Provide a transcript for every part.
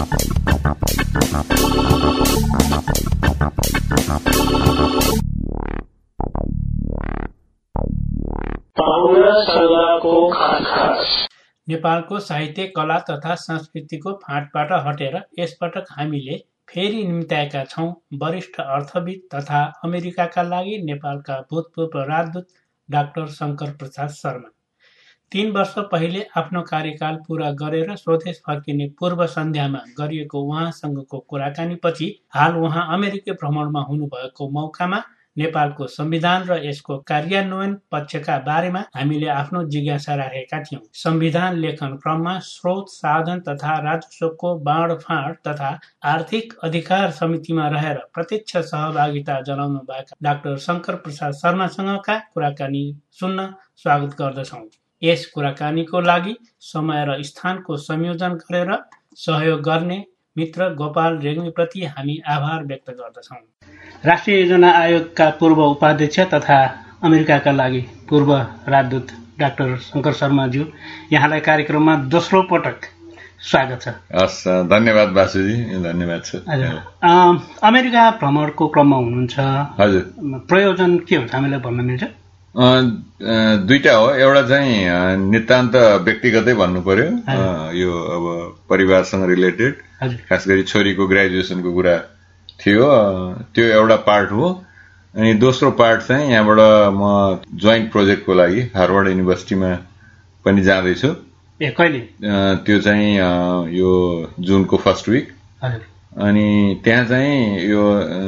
नेपालको साहित्य, कला तथा संस्कृतिको फाँटबाट हटेर यसपटक हामीले फेरि निम्त्याएका छौं वरिष्ठ अर्थविद तथा अमेरिकाका लागि नेपालका भूतपूर्व राजदूत डाक्टर शंकर प्रसाद शर्मा। 3 वर्ष पहिले आफ्नो कार्यकाल पूरा गरेर स्वदेश फर्किने पूर्व सन्ध्यामा गरिएको उहाँसँगको कुराकानीपछि हाल उहाँ अमेरिकी भ्रमणमा हुनुभएको मौकामा नेपालको संविधान र यसको कार्यान्वयन पक्षका बारेमा हामीले आफ्नो जिज्ञासा राखेका थियौं। संविधान लेखन क्रममा स्रोत, साधन तथा राजस्वको बाँडफाँड तथा आर्थिक अधिकार समितिमा रहेर प्रत्यक्ष सहभागिता जनाउनुभएका डाक्टर शंकर प्रसाद शर्मासँगका कुराकानी सुन्न स्वागत गर्दछौं। यस कुराकानीको लागि समय र स्थानको संयोजन गरेर सहयोग गर्ने मित्र गोपाल रेग्मीप्रति हामी आभार व्यक्त गर्दछौं। राष्ट्रिय योजना आयोगका पूर्व उपाध्यक्ष तथा अमेरिकाका लागि पूर्व राजदूत डाक्टर शंकर शर्माज्यू, यहाँलाई कार्यक्रममा दोस्रो पटक स्वागत छ। हस्, धन्यवाद बासुजी, धन्यवाद छ। अमेरिका भ्रमणको क्रममा हुनुहुन्छ। हजुर, प्रयोजन के हो हामीलाई भन्न मिल्छ? दुईटा हो। एउटा चाहिँ नितान्त व्यक्तिगतै भन्नु पर्यो, यो अब परिवारसँग रिलेटेड, खास गरी छोरीको ग्रेजुएसनको कुरा थियो, त्यो एउटा पार्ट हो। अनि दोस्रो पार्ट चाहिँ यहाँबाट म जोइन्ट प्रोजेक्टको लागि हार्वर्ड युनिभर्सिटीमा पनि जाँदैछु। कहिले? त्यो चाहिँ यो जुनको फर्स्ट विक। अनि त्यहाँ चाहिँ यो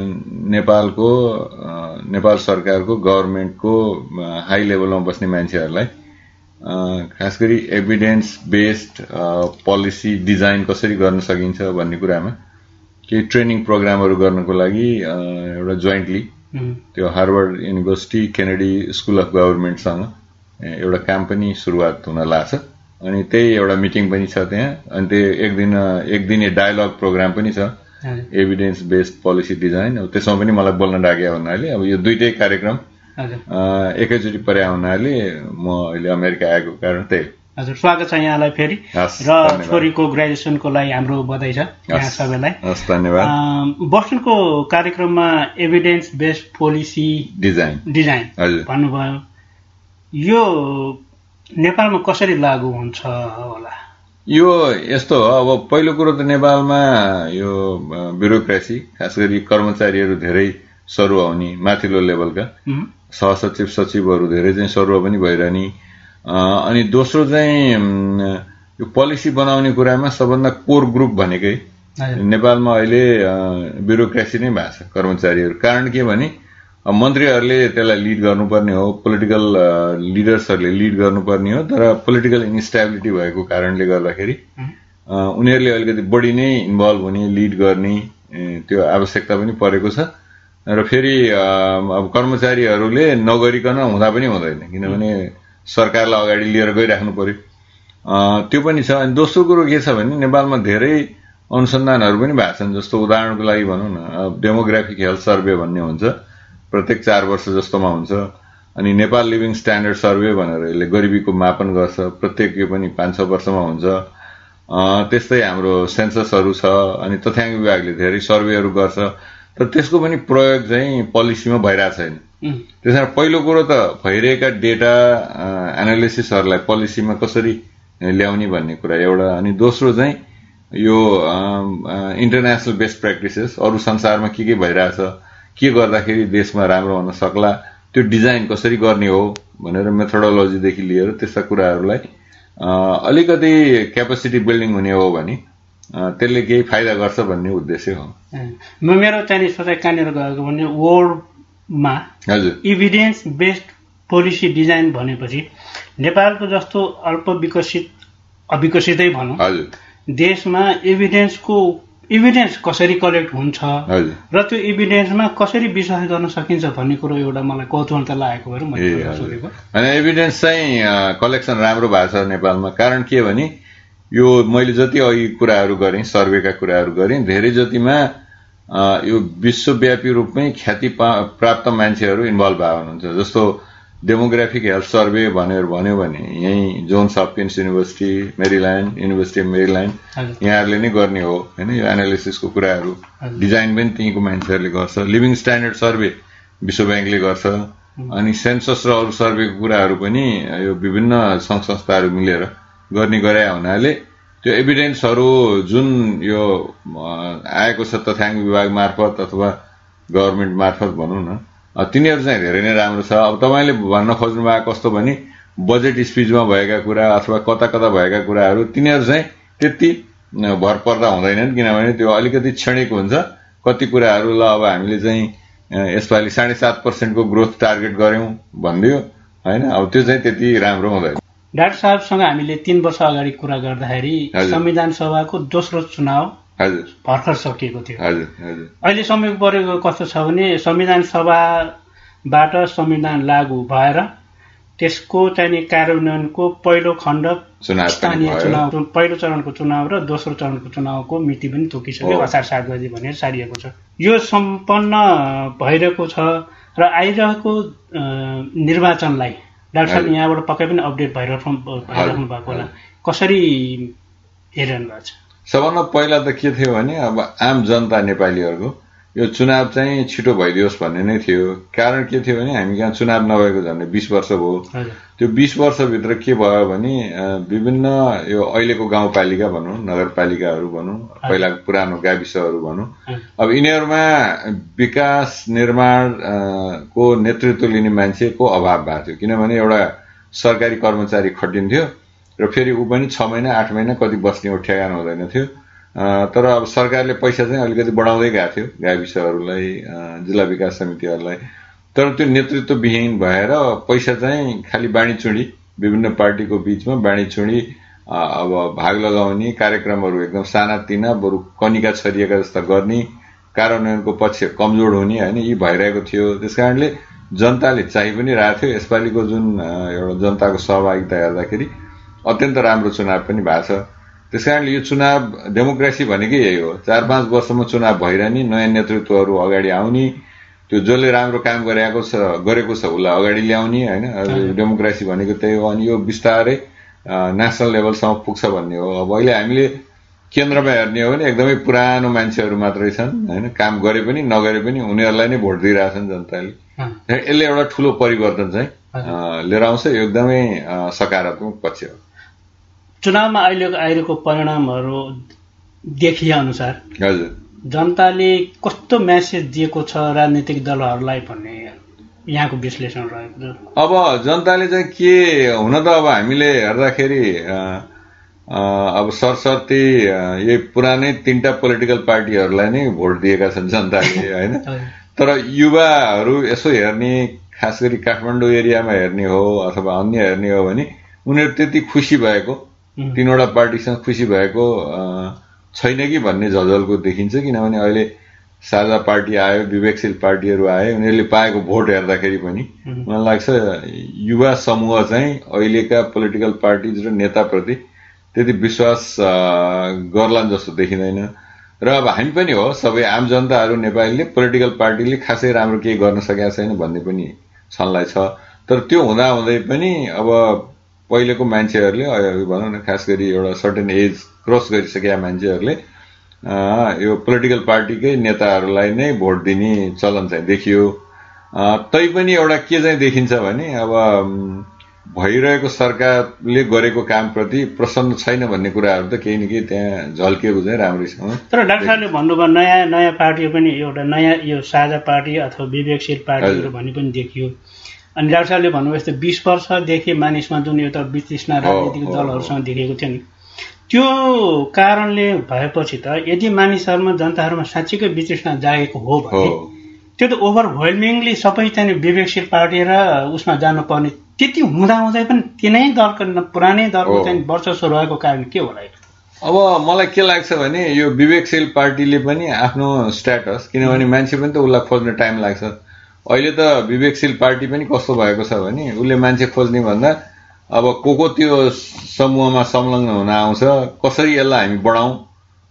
नेपाल सरकारको गभर्मेन्टको हाई लेभलमा बस्ने मान्छेहरूलाई खास गरी एभिडेन्स बेस्ड पोलिसी डिजाइन कसरी गर्न सकिन्छ भन्ने कुरामा केही ट्रेनिङ प्रोग्रामहरू गर्नको लागि एउटा जोइन्टली त्यो Harvard University Kennedy School of गभर्मेन्टसँग एउटा काम पनि सुरुवात हुन लाग्छ। अनि त्यही एउटा मिटिङ पनि छ त्यहाँ। अनि त्यो एक दिने डायलग प्रोग्राम पनि छ, एभिडेन्स बेस्ड पोलिसी डिजाइन। अब त्यसमा पनि मलाई बोल्न डाके हुनाले अब यो दुईटै कार्यक्रम एकैचोटि पर्या हुनाले म अहिले अमेरिका आएको कारण त्यही। हजुर, स्वागत छ यहाँलाई फेरि। र छोरीको ग्रेजुएसनको लागि हाम्रो बधाई छ यहाँ सबैलाई। धन्यवाद। बोस्टनको कार्यक्रममा एभिडेन्स बेस्ड पोलिसी डिजाइन भन्नुभयो, यो नेपालमा कसरी लागू हुन्छ होला? यो यस्तो हो, अब पहिलो कुरो त नेपालमा यो ब्युरोक्रेसी, खास गरी कर्मचारीहरू धेरै सरुवा हुने, माथिल्लो लेभलका सहसचिव सचिवहरू धेरै चाहिँ सरुवा पनि भइरहने। अनि दोस्रो चाहिँ यो पोलिसी बनाउने कुरामा सबभन्दा कोर ग्रुप भनेकै नेपालमा अहिले ब्युरोक्रेसी नै भएको छ, कर्मचारीहरू। कारण के भने मन्त्रीहरूले त्यसलाई लिड गर्नुपर्ने हो, पोलिटिकल लिडर्सहरूले लिड गर्नुपर्ने हो, तर पोलिटिकल इन्स्टेबिलिटी भएको कारणले गर्दाखेरि उनीहरूले अलिकति बढी नै इन्भल्भ हुने, लिड गर्ने त्यो आवश्यकता पनि परेको छ। र फेरि अब कर्मचारीहरूले नगरिकन हुँदा पनि हुँदैन, किनभने सरकारलाई अगाडि लिएर गइराख्नु पर्यो, त्यो पनि छ। अनि दोस्रो कुरो के छ भने नेपालमा धेरै अनुसन्धानहरू पनि भएको छन्। जस्तो उदाहरणको लागि भनौँ न, डेमोग्राफिक हेल्थ सर्वे भन्ने हुन्छ, प्रत्येक 4 वर्ष जस्तोमा हुन्छ। अनि नेपाल लिभिङ स्ट्यान्डर्ड सर्वे भनेर यसले गरिबीको मापन गर्छ, प्रत्येक यो पनि 5-6 वर्षमा हुन्छ। त्यस्तै हाम्रो सेन्ससहरू छ, अनि तथ्याङ्क विभागले धेरै सर्वेहरू गर्छ, तर त्यसको पनि प्रयोग चाहिँ पोलिसीमा भइरहेको छैन। त्यसमा पहिलो कुरो त भइरहेका डेटा एनालिसिसहरूलाई पोलिसीमा कसरी ल्याउने भन्ने कुरा एउटा। अनि दोस्रो चाहिँ यो इन्टरनेसनल बेस्ट प्र्याक्टिसेस, अरू संसारमा के भइरहेछ, के गर्दाखेरि देशमा राम्रो हुन सक्ला, त्यो डिजाइन कसरी गर्ने हो भनेर मेथोडोलोजीदेखि लिएर त्यस्ता कुराहरूलाई अलिकति क्यापेसिटी बिल्डिङ हुने हो भने त्यसले केही फाइदा गर्छ भन्ने उद्देश्य हो। मेरो चाहिँ सोचाइ कहाँनिर गएको भने वर्ल्डमा एभिडेन्स बेस्ड पोलिसी डिजाइन भनेपछि नेपालको जस्तो अल्प अविकसितै भनौँ देशमा एभिडेन्स कसरी कलेक्ट हुन्छ र त्यो एभिडेन्समा कसरी विश्वास गर्न सकिन्छ भन्ने कुरो एउटा मलाई कौतूहलता लागेको भएर मैले सोधेको। अनि एभिडेन्स चाहिँ कलेक्सन राम्रो भएको छ नेपालमा। कारण के भने यो मैले जति अघि कुराहरू गरेँ, सर्वेका कुराहरू गरेँ, धेरै जतिमा यो विश्वव्यापी रूपमै ख्याति प्राप्त मान्छेहरू इन्भल्भ भएको हुनुहुन्छ। जस्तो डेमोग्राफिक हेल्थ सर्वे भनेर भन्यो भने यही Johns Hopkins University, Maryland, University of Maryland यहाँहरूले नै गर्ने हो हैन। यो एनालिसिसको कुराहरू डिजाइन पनि त्यहीँको मान्छेहरूले गर्छ। लिभिङ स्ट्यान्डर्ड सर्वे विश्व ब्याङ्कले गर्छ। अनि सेन्सस र अरू सर्वेको कुराहरू पनि यो विभिन्न सङ्घ संस्थाहरू मिलेर गर्ने गरे हुनाले त्यो एभिडेन्सहरू जुन यो आएको छ तथ्याङ्क विभाग मार्फत अथवा गभर्मेन्ट मार्फत भनौँ न, तिनीहरू चाहिँ धेरै नै राम्रो छ। अब तपाईँले भन्न खोज्नु भएको कस्तो भने बजेट स्पिचमा भएका कुरा अथवा कता कता भएका कुराहरू तिनीहरू चाहिँ त्यति भर पर्दा हुँदैनन्, किनभने त्यो अलिकति क्षणिक हुन्छ। कति कुराहरू ल अब हामीले चाहिँ यसपालि 7.5% को ग्रोथ टार्गेट गर्यौं भनिदियो हैन, अब त्यो चाहिँ त्यति राम्रो हुँदैन। डाक्टर साहबसँग हामीले 3 वर्ष अगाडि कुरा गर्दाखेरि संविधान सभाको दोस्रो चुनाव भर्खर सकिएको थियो। अहिले समय परेको कस्तो छ भने संविधान सभाबाट संविधान लागू भएर त्यसको चाहिँ कार्यान्वयनको पहिलो खण्ड स्थानीय चुनाव, पहिलो चरणको चुनाव र दोस्रो चरणको चुनावको मिति पनि तोकिसक्यो। असार 7 गते भनेर सारिएको छ। यो सम्पन्न भइरहेको छ र आइरहेको निर्वाचनलाई डाक्टर साहब यहाँबाट पक्कै पनि अपडेट भइराख्नु भएको होला, कसरी हेरिरहनु भएको छ? सबभन्दा पहिला त के थियो भने अब आम जनता नेपालीहरूको यो चुनाव चाहिँ छिटो भइदियोस् भन्ने नै थियो। कारण के थियो भने हामी कहाँ चुनाव नभएको झन्डै 20 वर्ष भयो। त्यो 20 वर्षभित्र के भयो भने विभिन्न यो अहिलेको गाउँपालिका भनौँ, नगरपालिकाहरू भनौँ, पहिलाको पुरानो गाविसहरू भनौँ, अब यिनीहरूमा विकास निर्माणको नेतृत्व लिने मान्छेको अभाव भएको थियो। किनभने एउटा सरकारी कर्मचारी खटिन्थ्यो र फेरि ऊ पनि 6 महिना 8 महिना कति बस्ने हो ठेगान हुँदैन थियो। तर अब सरकारले पैसा चाहिँ अलिकति बढाउँदै गएको थियो गाविसहरूलाई, जिल्ला विकास समितिहरूलाई। तर त्यो नेतृत्वविहीन भएर पैसा चाहिँ खालि बाँडीचुँडी विभिन्न पार्टीको बीचमा बाँडीचुँडी अब भाग लगाउने कार्यक्रमहरू एकदम सानातिना बरु कनिका छरिएका जस्ता गर्ने, कार्यान्वयनको पक्ष कमजोर हुने हैन, यी भइरहेको थियो। त्यसकारणले जनताले चाहिँ पनि रहेको थियो। यसपालिको जुन एउटा जनताको सहभागिता हेर्दाखेरि अत्यन्त राम्रो चुनाव पनि भएको छ। त्यसकारणले यो चुनाव डेमोक्रेसी भनेकै यही हो। 4-5 वर्षमा चुनाव भइरहने, नयाँ नेतृत्वहरू अगाडि आउने, त्यो जसले राम्रो काम गरेको छ उसलाई अगाडि ल्याउने हैन। डेमोक्रेसी भनेको त्यही हो। अनि यो बिस्तारै नेसनल लेभलसम्म पुग्छ भन्ने हो। अब अहिले हामीले केन्द्रमा हेर्ने हो भने एकदमै पुरानो मान्छेहरू मात्रै छन् हैन, काम गरे पनि नगरे पनि उनीहरूलाई नै भोट दिइरहेछन् जनताले। यसले एउटा ठूलो परिवर्तन चाहिँ लिएर आउँछ। एकदमै सकारात्मक पक्ष हो। चुनावमा अहिलेको परिणामहरू देखिए अनुसार हजुर जनताले कस्तो मेसेज दिएको छ राजनीतिक दलहरूलाई भन्ने यहाँको विश्लेषण रहेको छ? अब जनताले चाहिँ के हुन त अब हामीले हेर्दाखेरि अब सरसर्ती यही पुरानै 3टा पोलिटिकल पार्टीहरूलाई नै भोट दिएका छन् जनताले हैन। तर युवाहरू यसो हेर्ने, खास गरी काठमाडौँ एरियामा हेर्ने हो अथवा अन्य हेर्ने हो भने उनीहरू त्यति खुसी भएको, 3वटा पार्टीसँग खुसी भएको छैन कि भन्ने झलझलको देखिन्छ। किनभने अहिले साझा पार्टी आयो, विवेकशील पार्टीहरू आए, उनीहरूले पाएको भोट हेर्दाखेरि पनि मलाई लाग्छ युवा समूह चाहिँ अहिलेका पोलिटिकल पार्टिज र नेताप्रति त्यति विश्वास गर्लान् जस्तो देखिँदैन। र अब हामी पनि हो, सबै आम जनताहरू नेपालीले पोलिटिकल पार्टीले खासै राम्रो केही गर्न सकेका छैन भन्ने पनि छनलाई छ। तर त्यो हुँदाहुँदै पनि अब पहिलेको मान्छेहरूले भनौँ न, खास गरी एउटा सर्टेन एज क्रस गरिसकेका मान्छेहरूले यो पोलिटिकल पार्टीकै नेताहरूलाई नै भोट दिने चलन चाहिँ देखियो। तैपनि एउटा के चाहिँ देखिन्छ भने अब भइरहेको सरकारले गरेको कामप्रति प्रसन्न छैन भन्ने कुराहरू त केही न केही त्यहाँ झल्किएको चाहिँ राम्रैसँग। तर डाक्टर साहबले भन्नुभयो नयाँ पार्टी पनि एउटा नयाँ यो साझा पार्टी अथवा विवेकशील पार्टीहरू भन्ने पनि देखियो। अनि डाक्टर साहबले भन्नुभयो यस्तो 20 वर्षदेखि मानिसमा जुन एउटा वितृष्णा राजनीतिक दलहरूसँग देखेको थियो नि, त्यो कारणले भएपछि त यदि मानिसहरूमा जनताहरूमा साँच्चीकै वितृष्णा जागेको हो भने त्यो त ओभरवेल्मिङली सबै चाहिँ विवेकशील पार्टी र उसमा जानुपर्ने, त्यति हुँदाहुँदै पनि तिनै दलको पुरानै दलको चाहिँ वर्चस्व रहेको कारण के होला? अब मलाई के लाग्छ भने यो विवेकशील पार्टीले पनि आफ्नो स्ट्याटस, किनभने मान्छे पनि त उसलाई खोज्न टाइम लाग्छ। अहिले त विवेकशील पार्टी पनि कस्तो भएको छ भने उसले मान्छे खोज्ने भन्दा अब को त्यो समूहमा संलग्न हुन आउँछ, कसरी यसलाई हामी बढाउँ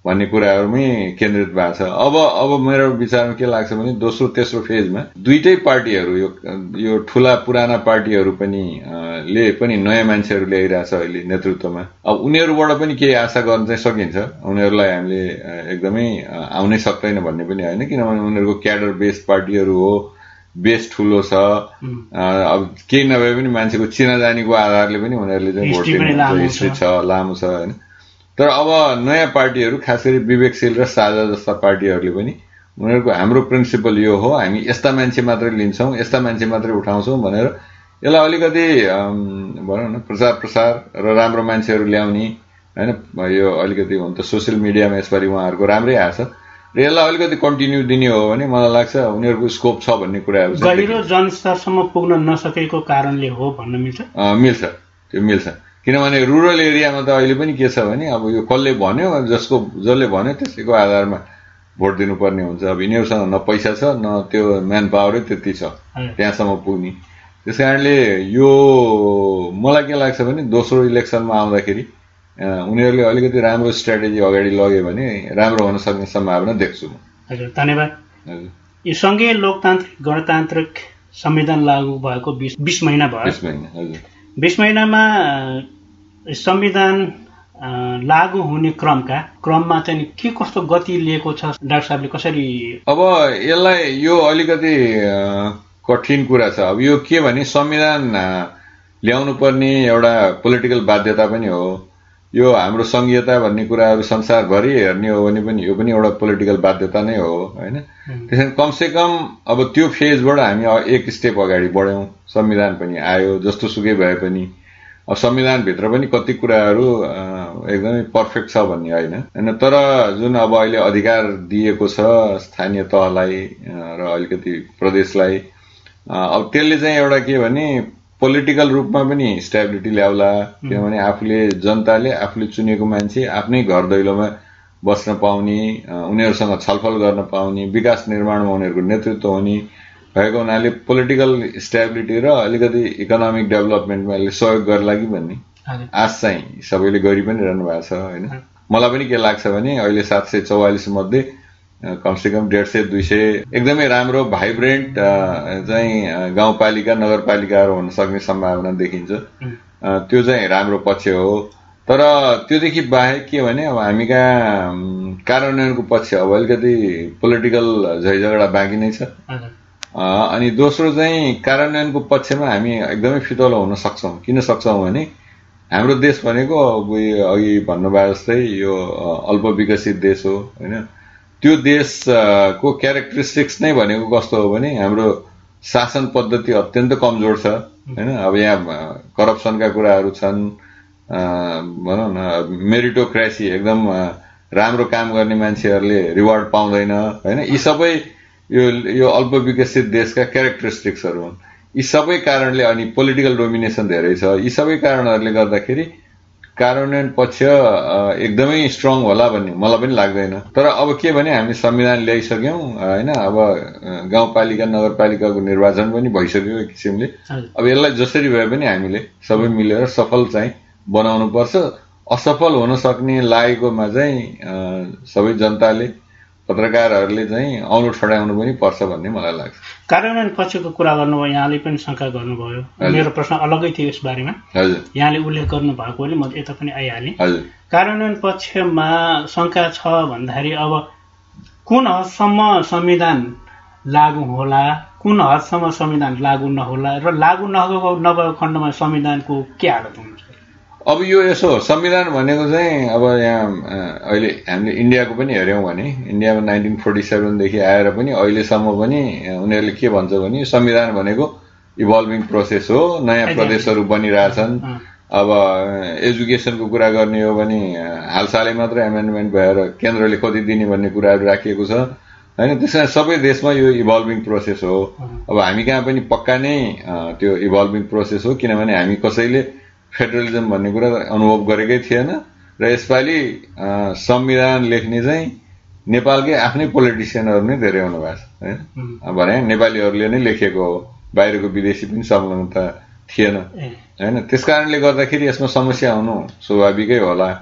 भन्ने कुराहरूमै केन्द्रित भएको छ। अब मेरो विचारमा के लाग्छ भने दोस्रो तेस्रो फेजमा दुईटै पार्टीहरू यो ठूला पुराना पार्टीहरू पनि ले पनि नयाँ मान्छेहरू ल्याइरहेछ अहिले नेतृत्वमा। अब उनीहरूबाट पनि केही आशा गर्न चाहिँ सकिन्छ। उनीहरूलाई हामीले एकदमै आउनै सक्दैन भन्ने पनि होइन, किनभने उनीहरूको क्याडर बेस्ड पार्टीहरू हो, बेस ठुलो छ। अब केही नभए पनि मान्छेको चिनाजानीको आधारले पनि उनीहरूले चाहिँ भोट दिने हिस्ट्री छ, लामो छ होइन। तर अब नयाँ पार्टीहरू खास गरी विवेकशील र साझा जस्ता पार्टीहरूले पनि उनीहरूको हाम्रो प्रिन्सिपल यो हो, हामी यस्ता मान्छे मात्रै लिन्छौँ, यस्ता मान्छे मात्रै उठाउँछौँ भनेर यसलाई अलिकति भनौँ न प्रचार र राम्रो मान्छेहरू ल्याउने होइन। यो अलिकति हुन त सोसियल मिडियामा यसपालि उहाँहरूको राम्रै आएछ र यसलाई अलिकति कन्टिन्यू दिने हो भने मलाई लाग्छ उनीहरूको स्कोप छ भन्ने कुराहरू गहिरो जनस्तरसम्म पुग्न नसकेको कारणले हो भन्न मिल्छ। मिल्छ, त्यो मिल्छ। किनभने रुरल एरियामा त अहिले पनि के छ भने अब यो कसले भन्यो, जसले भन्यो त्यसैको आधारमा भोट दिनुपर्ने हुन्छ। अब यिनीहरूसँग न पैसा छ न त्यो म्यान पावरै त्यति छ त्यहाँसम्म पुग्ने। त्यस कारणले यो मलाई के लाग्छ भने दोस्रो इलेक्सनमा आउँदाखेरि उनीहरूले अलिकति राम्रो स्ट्राटेजी अगाडि लग्यो भने राम्रो हुन सक्ने सम्भावना देख्छु म। हजुर, धन्यवाद। हजुर, यो सङ्घीय लोकतान्त्रिक गणतान्त्रिक संविधान लागू भएको 20 महिना भयो। 20 महिना, हजुर। 20 महिनामा संविधान लागू हुने क्रममा चाहिँ के कस्तो गति लिएको छ डाक्टर साहबले, कसरी? अब यसलाई यो अलिकति कठिन कुरा छ। अब यो के भने संविधान ल्याउनु पर्ने एउटा पोलिटिकल बाध्यता पनि हो। यो हाम्रो संघीयता भन्ने कुराहरू संसारभरि हेर्ने हो भने पनि यो पनि एउटा पोलिटिकल बाध्यता नै हो होइन। त्यसैले कमसेकम अब त्यो फेजबाट हामी एक स्टेप अगाडि बढ्यौँ, संविधान पनि आयो जस्तो सुकै भए पनि। अब संविधानभित्र पनि कति कुराहरू एकदमै पर्फेक्ट छ भन्ने होइन, तर जुन अब अहिले अधिकार दिएको छ स्थानीय तहलाई र अलिकति प्रदेशलाई, अब त्यसले चाहिँ एउटा के भने पोलिटिकल रूपमा पनि स्टेबिलिटी ल्याउला। किनभने आफूले जनताले आफूले चुनेको मान्छे आफ्नै घर दैलोमा बस्न पाउने, उनीहरूसँग छलफल गर्न पाउने, विकास निर्माणमा उनीहरूको नेतृत्व हुने भएको हुनाले पोलिटिकल स्टेबिलिटी र अलिकति इकोनोमिक डेभलपमेन्टमा यसले सहयोग गर्ला कि भन्ने आश चाहिँ सबैले गरि पनि रहनु भएको छ होइन। मलाई पनि के लाग्छ भने अहिले 744 मध्ये कमसेकम 150-200 एकदमै राम्रो भाइब्रेन्ट चाहिँ गाउँपालिका नगरपालिकाहरू हुन सक्ने सम्भावना देखिन्छ। त्यो चाहिँ राम्रो पक्ष हो। तर त्योदेखि बाहेक के भने अब हामी कहाँ कार्यान्वयनको पक्ष अब अलिकति पोलिटिकल झैझगडा बाँकी नै छ। अनि दोस्रो चाहिँ कार्यान्वयनको पक्षमा हामी एकदमै फितलो हुन सक्छौँ। किन सक्छौँ भने हाम्रो देश भनेको अघि भन्नुभयो जस्तै यो अल्प विकसित देश हो होइन। त्यो देशको क्यारेक्टरिस्टिक्स नै भनेको कस्तो हो भने हाम्रो शासन पद्धति अत्यन्त कमजोर छ होइन। अब यहाँ करप्सनका कुराहरू छन्, भनौँ न मेरिटोक्रेसी, एकदम राम्रो काम गर्ने मान्छेहरूले रिवार्ड पाउँदैन होइन। यी सबै यो अल्प विकसित देशका क्यारेक्टरिस्टिक्सहरू हुन्। यी सबै कारणले, अनि पोलिटिकल डोमिनेसन धेरै छ, यी सबै कारणहरूले गर्दाखेरि कार्यान्वयन पक्ष एकदमै स्ट्रङ होला भन्ने मलाई पनि लाग्दैन। तर अब के भने हामी संविधान ल्याइसक्यौँ होइन। अब गाउँपालिका नगरपालिकाको निर्वाचन पनि भइसक्यो एक किसिमले। अब यसलाई जसरी भए पनि हामीले सबै मिलेर सफल चाहिँ बनाउनु पर्छ। असफल हुन सक्ने लागेकोमा चाहिँ सबै जनताले, पत्रकारहरूले चाहिँ औँलो ठडाउनु पनि पर्छ भन्ने मलाई लाग्छ। कार्यान्वयन पक्षको कुरा गर्नुभयो, यहाँले पनि शङ्का गर्नुभयो। मेरो प्रश्न अलग्गै थियो यस बारेमा। यहाँले उल्लेख गर्नु भएकोले म यता पनि आइहालेँ। कार्यान्वयन पक्षमा शङ्का छ भन्दाखेरि अब कुन हदसम्म संविधान लागू होला, कुन हदसम्म संविधान लागू नहोला र लागू नभएको खण्डमा संविधानको के हालत हुन्छ? अब यो यसो संविधान भनेको चाहिँ अब यहाँ अहिले हामीले इन्डियाको पनि हेऱ्यौँ भने इन्डियामा 1947देखि आएर पनि अहिलेसम्म पनि उनीहरूले के भन्छ भने संविधान भनेको इभल्भिङ प्रोसेस हो, नयाँ प्रदेशहरू बनिरहेछन्। अब एजुकेसनको कुरा गर्ने हो भने हालसालै मात्र एमेन्डमेन्ट भएर केन्द्रले कति दिने भन्ने कुराहरू राखिएको छ होइन। त्यसमा सबै देशमा यो इभल्भिङ प्रोसेस हो। अब हामी कहाँ पनि पक्का नै त्यो इभल्भिङ प्रोसेस हो, किनभने हामी कसैले फेडरलिजम भन्ने कुरा अनुभव गरेकै थिएन र यसपालि संविधान लेख्ने चाहिँ नेपालकै आफ्नै पोलिटिसियनहरू नै धेरै हुनुभएको छ होइन। भने नेपालीहरूले नै लेखेको हो, बाहिरको विदेशी पनि संलग्नता थिएन होइन। त्यस कारणले गर्दाखेरि यसमा समस्या हुनु स्वाभाविकै होला।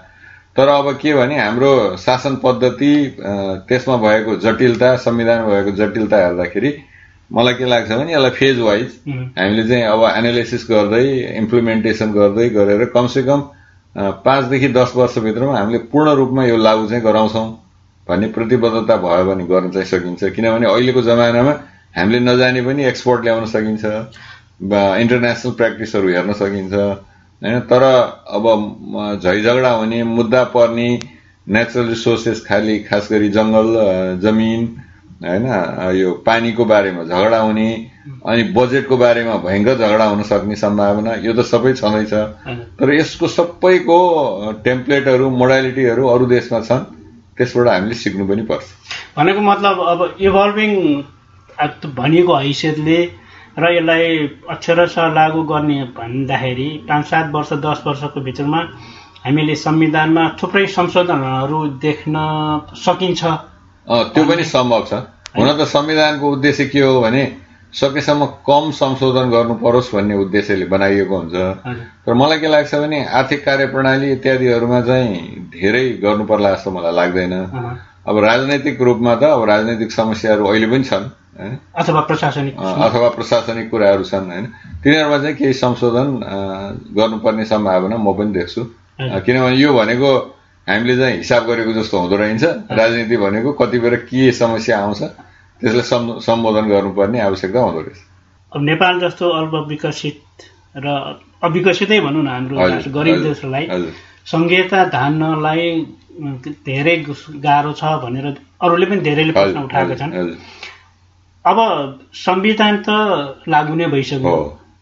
तर अब के भने हाम्रो शासन पद्धति त्यसमा भएको जटिलता, संविधानमा भएको जटिलता हेर्दाखेरि मलाई के लाग्छ भने यसलाई फेज वाइज हामीले चाहिँ अब एनालिसिस गर्दै इम्प्लिमेन्टेसन गर्दै गरेर कमसेकम 5 देखि 10 वर्षभित्रमा हामीले पूर्ण रूपमा यो लागू चाहिँ गराउँछौँ भन्ने प्रतिबद्धता भयो भने गर्न चाहिँ सकिन्छ। किनभने अहिलेको जमानामा हामीले नजाने पनि एक्सपोर्ट ल्याउन सकिन्छ, इन्टरनेसनल प्र्याक्टिसहरू हेर्न सकिन्छ हैन। तर अब झैझगडा हुने, मुद्दा पर्ने नेचुरल रिसोर्सेस खास गरी जंगल, जमिन हैन, यो पानीको बारेमा झगडा हुने अनि बजेटको बारेमा भयंकर झगडा हुन सक्ने सम्भावना यो त सबै छँदैछ। तर यसको सबैको टेम्प्लेटहरू, मोडालिटीहरू अरू देशमा छन्, त्यसबाट हामीले सिक्नु पनि पर्छ। भनेको मतलब अब इभल्भिङ भनिएको हैसियतले र यसलाई अक्षरशः लागू गर्ने भन्दाखेरि 5-7 वर्ष 10 वर्षको भित्रमा हामीले संविधानमा थुप्रै संशोधनहरू देख्न सकिन्छ। त्यो पनि सम्भव छ। हुन त संविधानको उद्देश्य के हो भने सकेसम्म कम संशोधन गर्नु परोस् भन्ने उद्देश्यले बनाइएको हुन्छ। तर मलाई के लाग्छ भने आर्थिक कार्यप्रणाली इत्यादिहरूमा चाहिँ धेरै गर्नु पर्ला जस्तो मलाई लाग्दैन। अब राजनैतिक रूपमा त अब राजनैतिक समस्याहरू अहिले पनि छन् अथवा प्रशासनिक कुराहरू छन् हैन, तिनीहरूमा चाहिँ केही संशोधन गर्नुपर्ने सम्भावना म पनि देख्छु। किनभने यो भनेको हामीले चाहिँ हिसाब गरेको जस्तो हुँदो रहेछ। राजनीति भनेको कति बेर के समस्या आउँछ त्यसलाई सम्बोधन गर्नुपर्ने आवश्यकता हुँदो रहेछ। अब नेपाल जस्तो अल्प विकसित र अविकसितै भनौँ न हाम्रो गरिब देशलाई संघीयता धान्नलाई धेरै गाह्रो छ भनेर अरूले पनि धेरैले प्रश्न उठाएका छन्। अब संविधान त लागू नै भइसक्यो,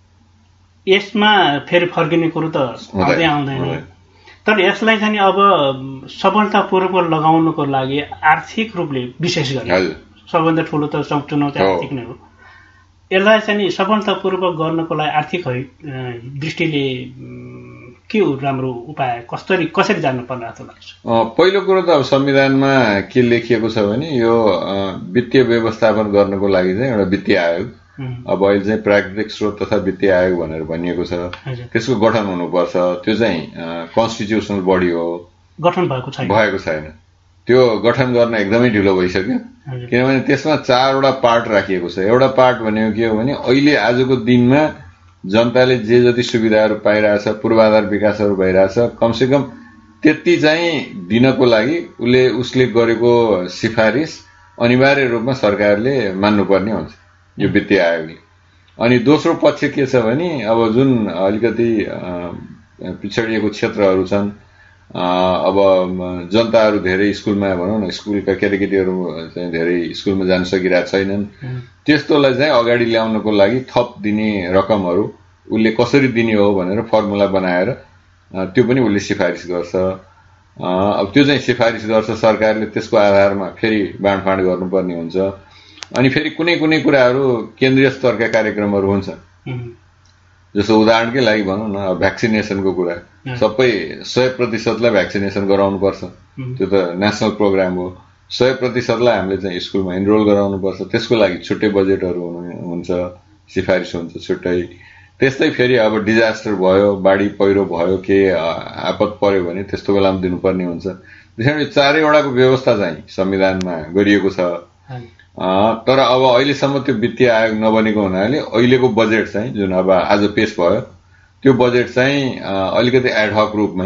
यसमा फेरि फर्किने कुरो त आउँदै आउँदैन। तर यसलाई चाहिँ अब सफलतापूर्वक लगाउनको लागि आर्थिक रूपले विशेष गरी सबभन्दा ठुलो त चुनौती आर्थिक नै हो। यसलाई चाहिँ सफलतापूर्वक गर्नको लागि आर्थिक दृष्टिले के हो राम्रो उपाय, कसरी जानु पर्ला जस्तो लाग्छ? पहिलो कुरो त अब संविधानमा के लेखिएको छ भने यो वित्तीय व्यवस्थापन गर्नको लागि चाहिँ एउटा वित्तीय आयोग, अब अहिले चाहिँ प्राकृतिक स्रोत तथा वित्तीय आयोग भनेर भनिएको छ, त्यसको गठन हुनुपर्छ। त्यो चाहिँ कन्स्टिट्युसनल बडी हो, गठन भएको छैन। त्यो गठन गर्न एकदमै ढिलो भइसक्यो। किनभने त्यसमा 4वटा पार्ट राखिएको छ। एउटा पार्ट भनेको के हो भने अहिले आजको दिनमा जनताले जे जति सुविधाहरू पाइरहेछ, पूर्वाधार विकासहरू भइरहेछ, कमसेकम त्यति चाहिँ दिनको लागि उसले गरेको सिफारिस अनिवार्य रूपमा सरकारले मान्नुपर्ने हुन्छ यो वित्तीय आयोगले। अनि दोस्रो पक्ष के छ भने अब जुन अलिकति पिछडिएको क्षेत्रहरू छन्, अब जनताहरू धेरै स्कुलमा भनौँ न स्कुलका केटाकेटीहरू चाहिँ धेरै स्कुलमा जान सकिरहेका छैनन्, त्यस्तोलाई चाहिँ अगाडि ल्याउनको लागि थप दिने रकमहरू उसले कसरी दिने हो भनेर फर्मुला बनाएर त्यो पनि उसले सिफारिस गर्छ। अब त्यो चाहिँ सिफारिस गर्छ सरकारले, त्यसको आधारमा फेरि बाँडफाँड गर्नुपर्ने हुन्छ। अनि फेरि कुनै कुनै कुराहरू केन्द्रीय स्तरका कार्यक्रमहरू हुन्छ, जस्तो उदाहरणकै लागि भनौँ न भ्याक्सिनेसनको कुरा, सबै 100% भ्याक्सिनेसन गराउनुपर्छ। त्यो त नेसनल प्रोग्राम हो। 100%लाई हामीले चाहिँ स्कुलमा इनरोल गराउनुपर्छ। त्यसको लागि छुट्टै बजेटहरू हुन्छ, सिफारिस हुन्छ छुट्टै। त्यस्तै फेरि अब डिजास्टर भयो, बाढी पहिरो भयो, के आपत पर्यो भने त्यस्तो बेलामा दिनुपर्ने हुन्छ। त्यसैले 4वटाको व्यवस्था चाहिँ संविधानमा गरिएको छ। तर अब अहिलेसम्म त्यो वित्तीय आयोग नबनेको हुनाले अहिलेको बजेट चाहिँ जुन अब आज पेश भयो त्यो बजेट चाहिँ अलिकति एडहक रूपमै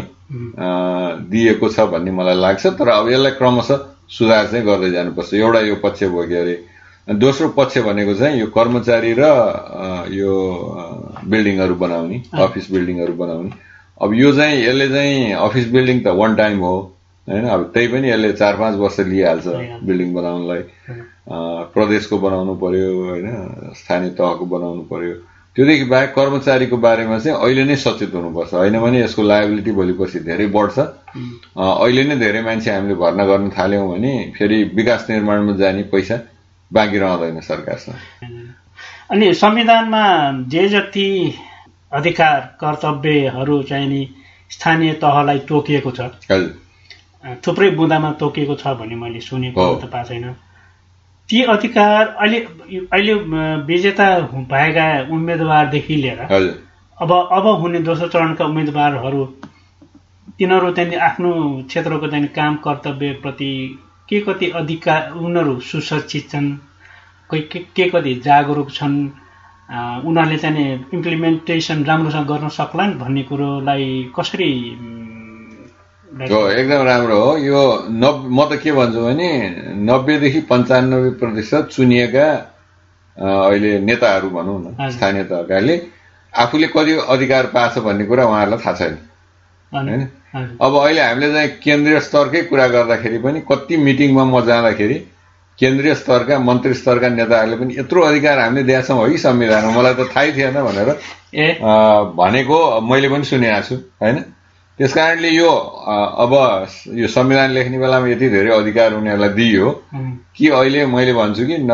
दिएको छ भन्ने मलाई लाग्छ। तर अब यसलाई क्रमशः सुधार चाहिँ गर्दै जानुपर्छ। एउटा यो पक्ष भयो के अरे। दोस्रो पक्ष भनेको चाहिँ यो कर्मचारी र यो बिल्डिङहरू बनाउने, अफिस बिल्डिङहरू बनाउने। अब यो चाहिँ यसले चाहिँ अफिस बिल्डिङ त वान टाइम हो हैन, अब त्यही पनि यसले 4-5 वर्ष लिइहाल्छ बिल्डिङ बनाउनलाई। प्रदेशको बनाउनु पर्यो हैन, स्थानीय तहको बनाउनु पर्यो। त्योदेखि बाहेक कर्मचारीको बारेमा चाहिँ अहिले नै सचेत हुनुपर्छ, होइन भने यसको लायबिलिटी भोलिपछि धेरै बढ्छ। अहिले नै धेरै मान्छे हामीले भर्ना गर्न थाल्यौँ भने फेरि विकास निर्माणमा जाने पैसा बाँकी रहँदैन सरकारसँग। अनि संविधानमा जे जति अधिकार कर्तव्यहरू चाहिँ नि स्थानीय तहलाई तोकिएको छ, थुप्रै बुँदामा तोकिएको छ भन्ने मैले सुनेको त पाएको छैन। ती अधिकार अहिले विजेता भएका उम्मेदवारदेखि लिएर अब हुने दोस्रो चरणका उम्मेदवारहरू तिनीहरू चाहिँ आफ्नो क्षेत्रको चाहिँ काम कर्तव्यप्रति के कति अधिकार उनीहरू सुसज्जित छन्, के कति जागरुक छन्, उनीहरूले चाहिँ इम्प्लिमेन्टेसन राम्रोसँग गर्न सक्लान् भन्ने कुरोलाई कसरी? एकदम राम्रो हो यो। म त के भन्छु भने 90 देखि 95% चुनिएका अहिले नेताहरू भनौँ न, स्थानीय तहकाले आफूले कति अधिकार पाछ भन्ने कुरा उहाँहरूलाई थाहा छैन हैन। अब अहिले हामीले चाहिँ केन्द्रीय स्तरकै कुरा गर्दाखेरि पनि कति मिटिङमा म जाँदाखेरि केन्द्रीय स्तरका मन्त्री स्तरका नेताहरूले पनि यत्रो अधिकार हामीले दिएका छौँ है संविधानमा, मलाई त थाहै थिएन भनेर भनेको मैले पनि सुनेको छु हैन। त्यसकारणले यो अब यो संविधान लेख्ने बेलामा यति धेरै अधिकार उनीहरूलाई दिइयो कि अहिले मैले भन्छु कि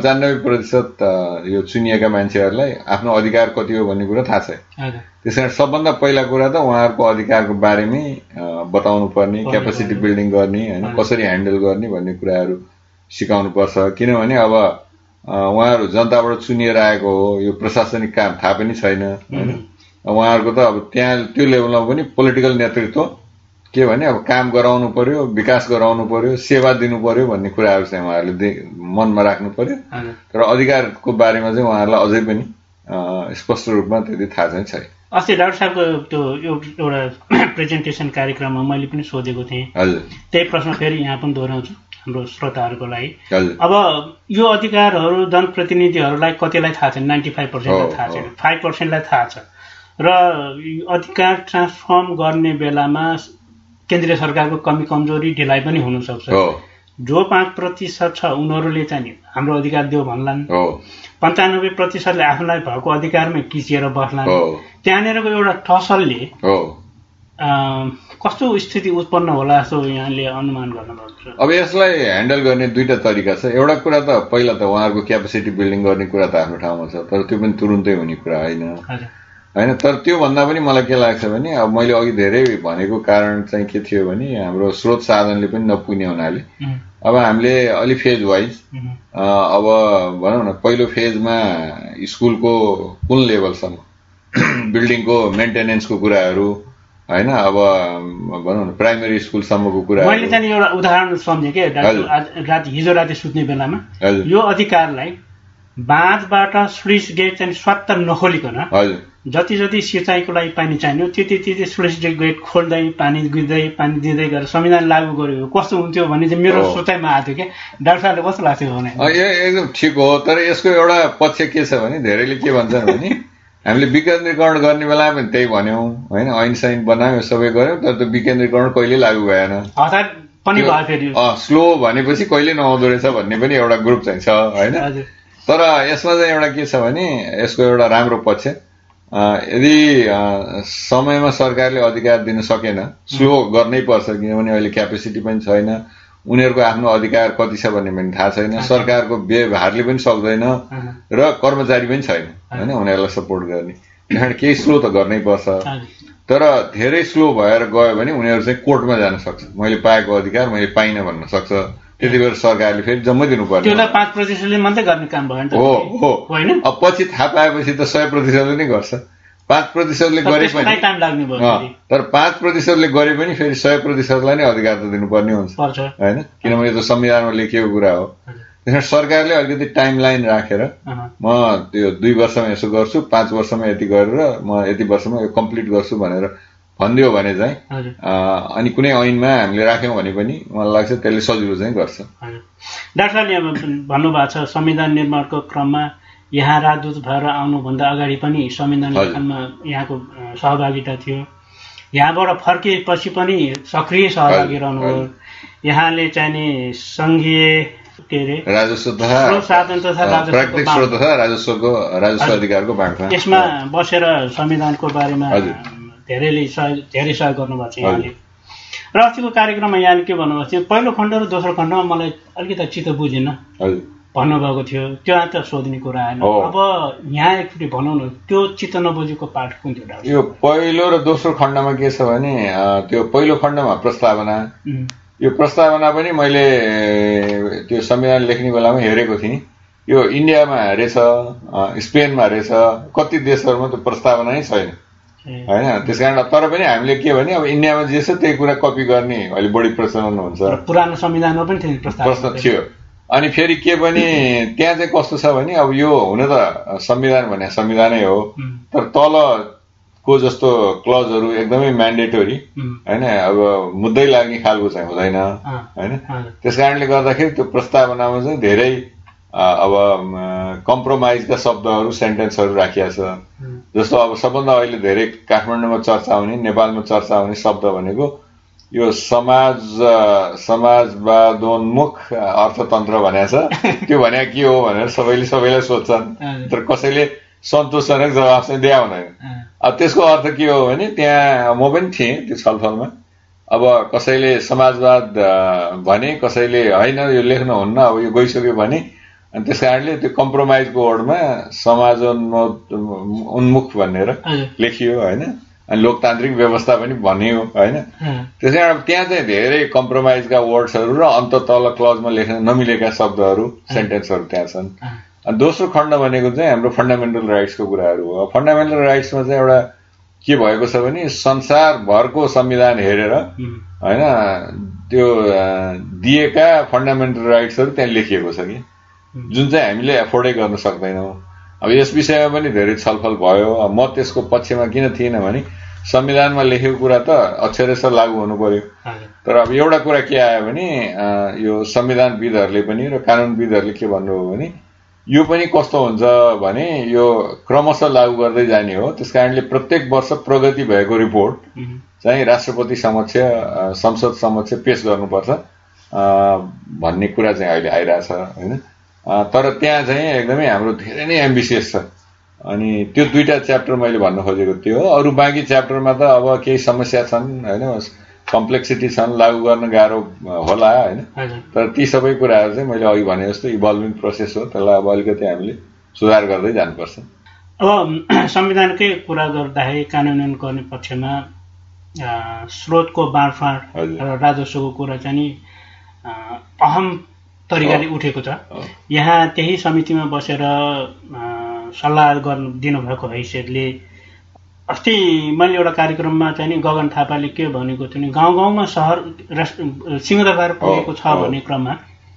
95% यो चुनिएका मान्छेहरूलाई आफ्नो अधिकार कति हो भन्ने कुरा थाहा छैन। त्यसकारण सबभन्दा पहिला कुरा त उहाँहरूको अधिकारको बारेमै बताउनु पर्ने, क्यापेसिटी बिल्डिङ गर्ने हैन, कसरी ह्यान्डल गर्ने भन्ने कुराहरू सिकाउनु पर्छ। किनभने अब उहाँहरू जनताबाट चुनिएर आएको हो, यो प्रशासनिक काम थाहा पनि छैन हैन। उहाँहरूको त अब त्यहाँ त्यो लेभलमा पनि पोलिटिकल नेतृत्व के भने अब काम गराउनु पर्यो, विकास गराउनु पर्यो, सेवा दिनु पर्यो भन्ने कुराहरू चाहिँ उहाँहरूले मनमा राख्नु पर्यो। तर अधिकारको बारेमा चाहिँ उहाँहरूलाई अझै पनि स्पष्ट रूपमा त्यति थाहा चाहिँ छैन। अस्ति डाक्टर साहबको त्यो एउटा प्रेजेन्टेसन कार्यक्रममा मैले पनि सोधेको थिएँ, त्यही प्रश्न फेरि यहाँ पनि दोहोऱ्याउँछु हाम्रो श्रोताहरूको लागि। अब यो अधिकारहरू जनप्रतिनिधिहरूलाई कतिलाई थाहा छैन? 95%लाई थाहा छैन, 5%लाई थाहा छ। र अधिकार ट्रान्सफर्म गर्ने बेलामा केन्द्रीय सरकारको कमी कमजोरी ढिलाइ पनि हुनसक्छ। जो 5% छ उनीहरूले चाहिँ हाम्रो अधिकार देऊ भन्लान्, 95%ले आफूलाई भएको अधिकारमै किचिएर बस्लान्। त्यहाँनिरको एउटा टसलले कस्तो स्थिति उत्पन्न होला जस्तो यहाँले अनुमान गर्नुभएको छ? अब यसलाई ह्यान्डल गर्ने दुईटा तरिका छ। एउटा कुरा त पहिला त उहाँहरूको क्यापेसिटी बिल्डिङ गर्ने कुरा त आफ्नो ठाउँमा छ, तर त्यो पनि तुरुन्तै हुने कुरा होइन हैन। तर त्यो भन्दा पनि मलाई के लाग्छ भने अब मैले अघि धेरै भनेको कारण चाहिँ के थियो भने हाम्रो स्रोत साधनले पनि नपुग्ने हुनाले अब हामीले अलि फेज वाइज अब भनौँ न पहिलो फेजमा स्कुलको कुन लेभलसम्म बिल्डिङको मेन्टेनेन्सको कुराहरू हैन, अब भनौँ न प्राइमेरी स्कुलसम्मको कुरा मैले चाहिँ एउटा उदाहरण सम्झेँ के हिजो राति सुत्ने बेलामा यो अधिकारलाई बाँधबाट स्लुइस गेट चाहिँ स्वात्त नखोलिकन जति जति सिँचाइको लागि पानी चाहियो त्यति स्लुइस गेट खोल्दै पानी दिँदै गरेर संविधान लागू गर्यो कस्तो हुन्थ्यो भन्ने चाहिँ मेरो सोचाइमा आएको थियो क्या। डाक्टर साहबले कस्तो लाग्थ्यो भने? एकदम ठिक हो, तर यसको एउटा पक्ष के छ भने धेरैले के भन्छन् भने हामीले विकेन्द्रीकरण गर्ने बेला पनि त्यही भन्यौँ होइन, ऐन सैन बनायौँ सबै गऱ्यौँ, तर त्यो विकेन्द्रीकरण कहिले लागू भएन, स्लो भनेपछि कहिले नआउँदो रहेछ भन्ने पनि एउटा ग्रुप चाहिँ छ होइन। तर यसमा चाहिँ एउटा के छ भने यसको एउटा राम्रो पक्ष यदि समयमा सरकारले अधिकार दिन सकेन, स्लो गर्नै पर्छ किनभने अहिले क्यापेसिटी पनि छैन, उनीहरूको आफ्नो अधिकार कति छ भन्ने पनि थाहा छैन, सरकारको व्यवहारले पनि सक्दैन र कर्मचारी पनि छैन होइन उनीहरूलाई सपोर्ट गर्ने, किनभने केही स्लो त गर्नै पर्छ। तर धेरै स्लो भएर गयो भने उनीहरू चाहिँ कोर्टमा जान सक्छ, मैले पाएको अधिकार मैले पाइनँ भन्न सक्छ, त्यति बेर सरकारले फेरि जम्मै दिनुपर्ने। 5%ले मात्रै गर्ने काम भयो नि त हो होइन। अब पछि थाहा पाएपछि त 100%ले नै गर्छ, 5%ले गरे पनि तर 5%ले गरे पनि फेरि 100%लाई नै अधिकार त दिनुपर्ने हुन्छ होइन, किनभने यो त संविधानमा लेखिएको कुरा हो। त्यसमा सरकारले अलिकति टाइम लाइन राखेर म त्यो 2 वर्षमा यसो गर्छु, 5 वर्षमा यति गरेर म यति वर्षमा यो कम्प्लिट गर्छु भनेर भनिदियो भने चाहिँ अनि कुनै ऐनमा हामीले राख्यौँ भने पनि मलाई लाग्छ त्यसले सजिलो चाहिँ गर्छ। डाक्टर साहबले भन्नुभएको छ संविधान निर्माणको क्रममा यहाँ राजदूत भएर आउनुभन्दा अगाडि पनि संविधान लेखनमा यहाँको सहभागिता थियो, यहाँबाट फर्किएपछि पनि सक्रिय सहभागी रहनुभयो। यहाँले चाहिँ सङ्घीय के अरे राजस्व तथा प्राकृतिक स्रोत तथा राजस्व अधिकारको बाँडफाँड यसमा बसेर संविधानको बारेमा धेरै सहयोग गर्नुभएको छ यहाँले। र अस्तिको कार्यक्रममा यहाँले के भन्नुभएको थियो, पहिलो खण्ड र दोस्रो खण्डमा मलाई अलिकति चित्त बुझेन भन्नुभएको थियो, त्यो त सोध्ने कुरा आएन। अब यहाँ एकचोटि भनौँ न त्यो चित्त नबुझेको पाठ कुन थियो? यो पहिलो र दोस्रो खण्डमा के छ भने त्यो पहिलो खण्डमा प्रस्तावना, यो प्रस्तावना पनि मैले त्यो संविधान लेख्ने बेलामा हेरेको थिएँ, यो इन्डियामा रहेछ, स्पेनमा रहेछ, कति देशहरूमा त्यो प्रस्तावना नै छैन होइन। त्यस कारण तर पनि हामीले के भने अब इन्डियामा जे छ त्यही कुरा कपी गर्ने अहिले बढी प्रचलन हुन्छ। पुरानो संविधानमा पनि प्रश्न थियो। अनि फेरि के पनि त्यहाँ चाहिँ कस्तो छ भने अब यो हुन त संविधान भने संविधानै हो, तर तलको जस्तो क्लजहरू एकदमै म्यान्डेटोरी होइन, अब मुद्दै लाग्ने खालको चाहिँ हुँदैन होइन। त्यस कारणले गर्दाखेरि त्यो प्रस्तावनामा चाहिँ धेरै अब कम्प्रोमाइजका शब्दहरू सेन्टेन्सहरू राखिया छ। जस्तो अब सबभन्दा अहिले धेरै काठमाडौँमा चर्चा हुने, नेपालमा चर्चा हुने शब्द भनेको यो समाजवादोन्मुख अर्थतन्त्र भनेको छ। त्यो भने के हो भनेर सबैलाई सोध्छन्, तर कसैले सन्तोषजनक जवाब चाहिँ दिया हुँदैन। अब त्यसको अर्थ के हो भने त्यहाँ म पनि थिएँ त्यो छलफलमा। अब कसैले समाजवाद भने, कसैले होइन यो लेख्नुहुन्न, अब यो गइसक्यो भने, अनि त्यस कारणले त्यो कम्प्रोमाइजको वर्डमा समाजोन्मुख भनेर लेखियो होइन। अनि लोकतान्त्रिक व्यवस्था पनि भनियो होइन। त्यस कारण त्यहाँ चाहिँ धेरै कम्प्रोमाइजका वर्ड्सहरू र अन्त तल क्लजमा लेख्न नमिलेका शब्दहरू सेन्टेन्सहरू त्यहाँ छन्। अनि दोस्रो खण्ड भनेको चाहिँ हाम्रो फन्डामेन्टल राइट्सको कुराहरू हो। फन्डामेन्टल राइट्समा चाहिँ एउटा के भएको छ भने संसारभरको संविधान हेरेर होइन त्यो दिएका फन्डामेन्टल राइट्सहरू त्यहाँ लेखिएको छ कि जुन चाहिँ हामीले एफोर्डै गर्न सक्दैनौँ। अब यस विषयमा पनि धेरै छलफल भयो। म त्यसको पक्षमा किन थिइनँ भने संविधानमा लेखेको कुरा त अक्षरशः लागू हुनु पर्यो। तर अब एउटा कुरा के आयो भने यो संविधानविदहरूले पनि र कानुनविदहरूले के भन्नुभयो भने यो पनि कस्तो हुन्छ भने यो क्रमशः लागू गर्दै जाने हो। त्यस कारणले प्रत्येक वर्ष प्रगति भएको रिपोर्ट चाहिँ राष्ट्रपति समक्ष संसद समक्ष पेश गर्नुपर्छ भन्ने कुरा चाहिँ अहिले आइरहेछ होइन। तर त्यहाँ चाहिँ एकदमै हाम्रो धेरै नै एम्बिसियस छ। अनि त्यो दुईटा च्याप्टर मैले भन्न खोजेको त्यो हो। अरू बाँकी च्याप्टरमा त अब केही समस्या छन् होइन, कम्प्लेक्सिटी छन्, लागू गर्न गाह्रो होला होइन। तर ती सबै कुराहरू चाहिँ मैले अघि भने जस्तो इभल्भिङ प्रोसेस हो, त्यसलाई अब अलिकति हामीले सुधार गर्दै जानुपर्छ। अब संविधानकै कुरा गर्दाखेरि कानुन गर्ने पक्षमा स्रोतको बाँडफाँड र राजस्वको कुरा चाहिँ नि अहम तरिकाले उठेको छ। यहाँ त्यही समितिमा बसेर सल्लाह दिनुभएको हैसियतले अस्ति मैले एउटा कार्यक्रममा चाहिँ नि गगन थापाले के भनेको थियो नि, गाउँ गाउँमा सहर सिंहदरबार पुगेको छ भन्ने क्रममा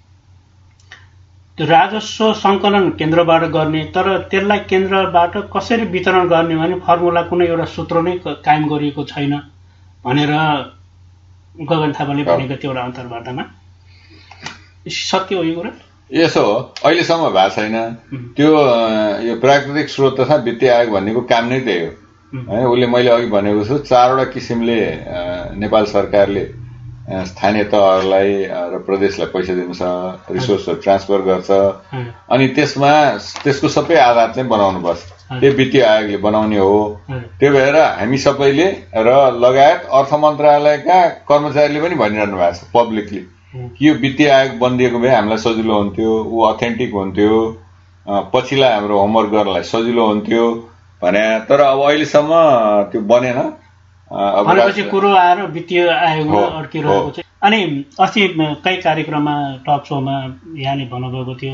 त्यो राजस्व सङ्कलन केन्द्रबाट गर्ने, तर त्यसलाई केन्द्रबाट कसरी वितरण गर्ने भने फर्मुला कुनै एउटा सूत्र नै कायम गरिएको छैन भनेर गगन थापाले भनेको थियो एउटा अन्तर्वार्तामा। सत्य हो यो कुरा? यसो हो, अहिलेसम्म भएको छैन त्यो। यो प्राकृतिक स्रोत तथा वित्तीय आयोग भन्नेको काम नै त्यही हो होइन। उसले मैले अघि भनेको छु 4वटा किसिमले नेपाल सरकारले स्थानीय तहहरूलाई र प्रदेशलाई पैसा दिन्छ, रिसोर्सहरू ट्रान्सफर गर्छ। अनि त्यसको सबै आधार चाहिँ बनाउनुपर्छ, त्यो वित्तीय आयोगले बनाउने हो। त्यो भएर हामी सबैले र लगायत अर्थ मन्त्रालयका कर्मचारीले पनि भनिरहनु भएको छ पब्लिकली कि यो वित्तीय आयोग बनिदिएको भए हामीलाई सजिलो हुन्थ्यो, ऊ अथेन्टिक हुन्थ्यो, पछिलाई हाम्रो होमवर्क गर्नलाई सजिलो हुन्थ्यो भने। तर अब अहिलेसम्म त्यो बनेन। भनेपछि कुरो आएर वित्तीय आयोगमा अड्किरहेको छ। अनि अस्ति कई कार्यक्रममा टक सोमा यहाँले भन्नुभएको थियो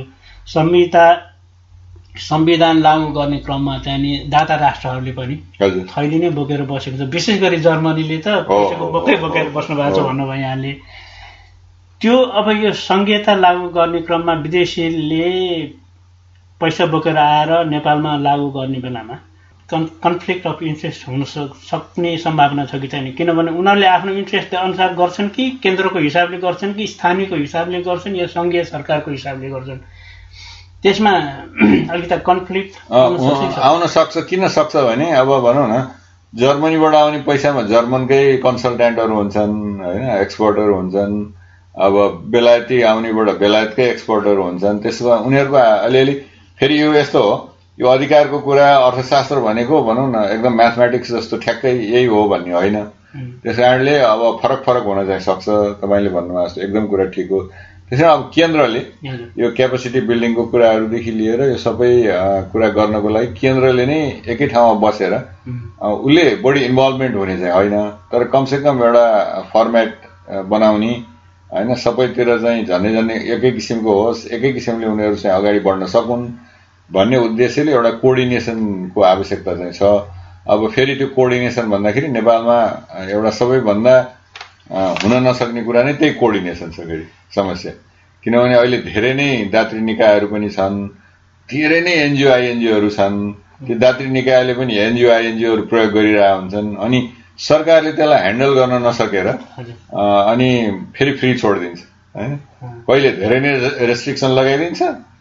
संविधान लागू गर्ने क्रममा चाहिँ नि दाता राष्ट्रहरूले पनि थैली नै बोकेर बसेको छ। विशेष गरी जर्मनीले त पैसाको बोकेर बस्नु भएको छ भन्नुभयो यहाँले। त्यो अब यो संघीयता लागू गर्ने क्रममा विदेशीले पैसा बोकेर आएर नेपालमा लागू गर्ने बेलामा कन्फ्लिक्ट अफ इन्ट्रेस्ट हुन सक्ने सम्भावना छ कि छैन? किनभने उनीहरूले आफ्नो इन्ट्रेस्ट अनुसार गर्छन् कि केन्द्रको हिसाबले गर्छन् कि स्थानीयको हिसाबले गर्छन् या सङ्घीय सरकारको हिसाबले गर्छन्? त्यसमा अलिकति कन्फ्लिक्ट आउन सक्छ। किन सक्छ भने अब भनौँ न जर्मनीबाट आउने पैसामा जर्मनकै कन्सल्टेन्टहरू हुन्छन् होइन, एक्सपर्टहरू हुन्छन्। अब बेलायती आउनेबाट बेलायतकै एक्सपर्टहरू हुन्छन्। त्यसमा उनीहरूको अलिअलि फेरि यो यस्तो हो, यो अधिकारको कुरा अर्थशास्त्र भनेको भनौँ न एकदम म्याथमेटिक्स जस्तो ठ्याक्कै यही हो भन्ने होइन। त्यस कारणले अब फरक हुन चाहिँ सक्छ। तपाईँले भन्नुभएको जस्तो एकदम कुरा ठिक हो। त्यसमा अब केन्द्रले यो क्यापेसिटी बिल्डिङको कुराहरूदेखि लिएर यो सबै कुरा गर्नको लागि केन्द्रले नै एकै ठाउँमा बसेर उसले बढी इन्भल्भमेन्ट हुने चाहिँ होइन, तर कमसेकम एउटा फर्मेट बनाउने होइन, सबैतिर चाहिँ झन्डै एकै किसिमको होस्, एकै किसिमले उनीहरू चाहिँ अगाडि बढ्न सकुन् भन्ने उद्देश्यले एउटा कोअर्डिनेसनको आवश्यकता चाहिँ छ। अब फेरि त्यो कोअर्डिनेसन भन्दाखेरि नेपालमा एउटा सबैभन्दा हुन नसक्ने कुरा नै त्यही कोअर्डिनेसन छ फेरि समस्या। किनभने अहिले धेरै नै दात्री निकायहरू पनि छन्, धेरै नै एनजिओ आइएनजिओहरू छन्। त्यो दात्री निकायले पनि एनजिओ आइएनजिओहरू प्रयोग गरिरहेका हुन्छन्, अनि सरकारले त्यसलाई ह्यान्डल गर्न नसकेर अनि फेरि फ्री छोडिदिन्छ होइन। कहिले धेरै नै रेस्ट्रिक्सन लगाइदिन्छ,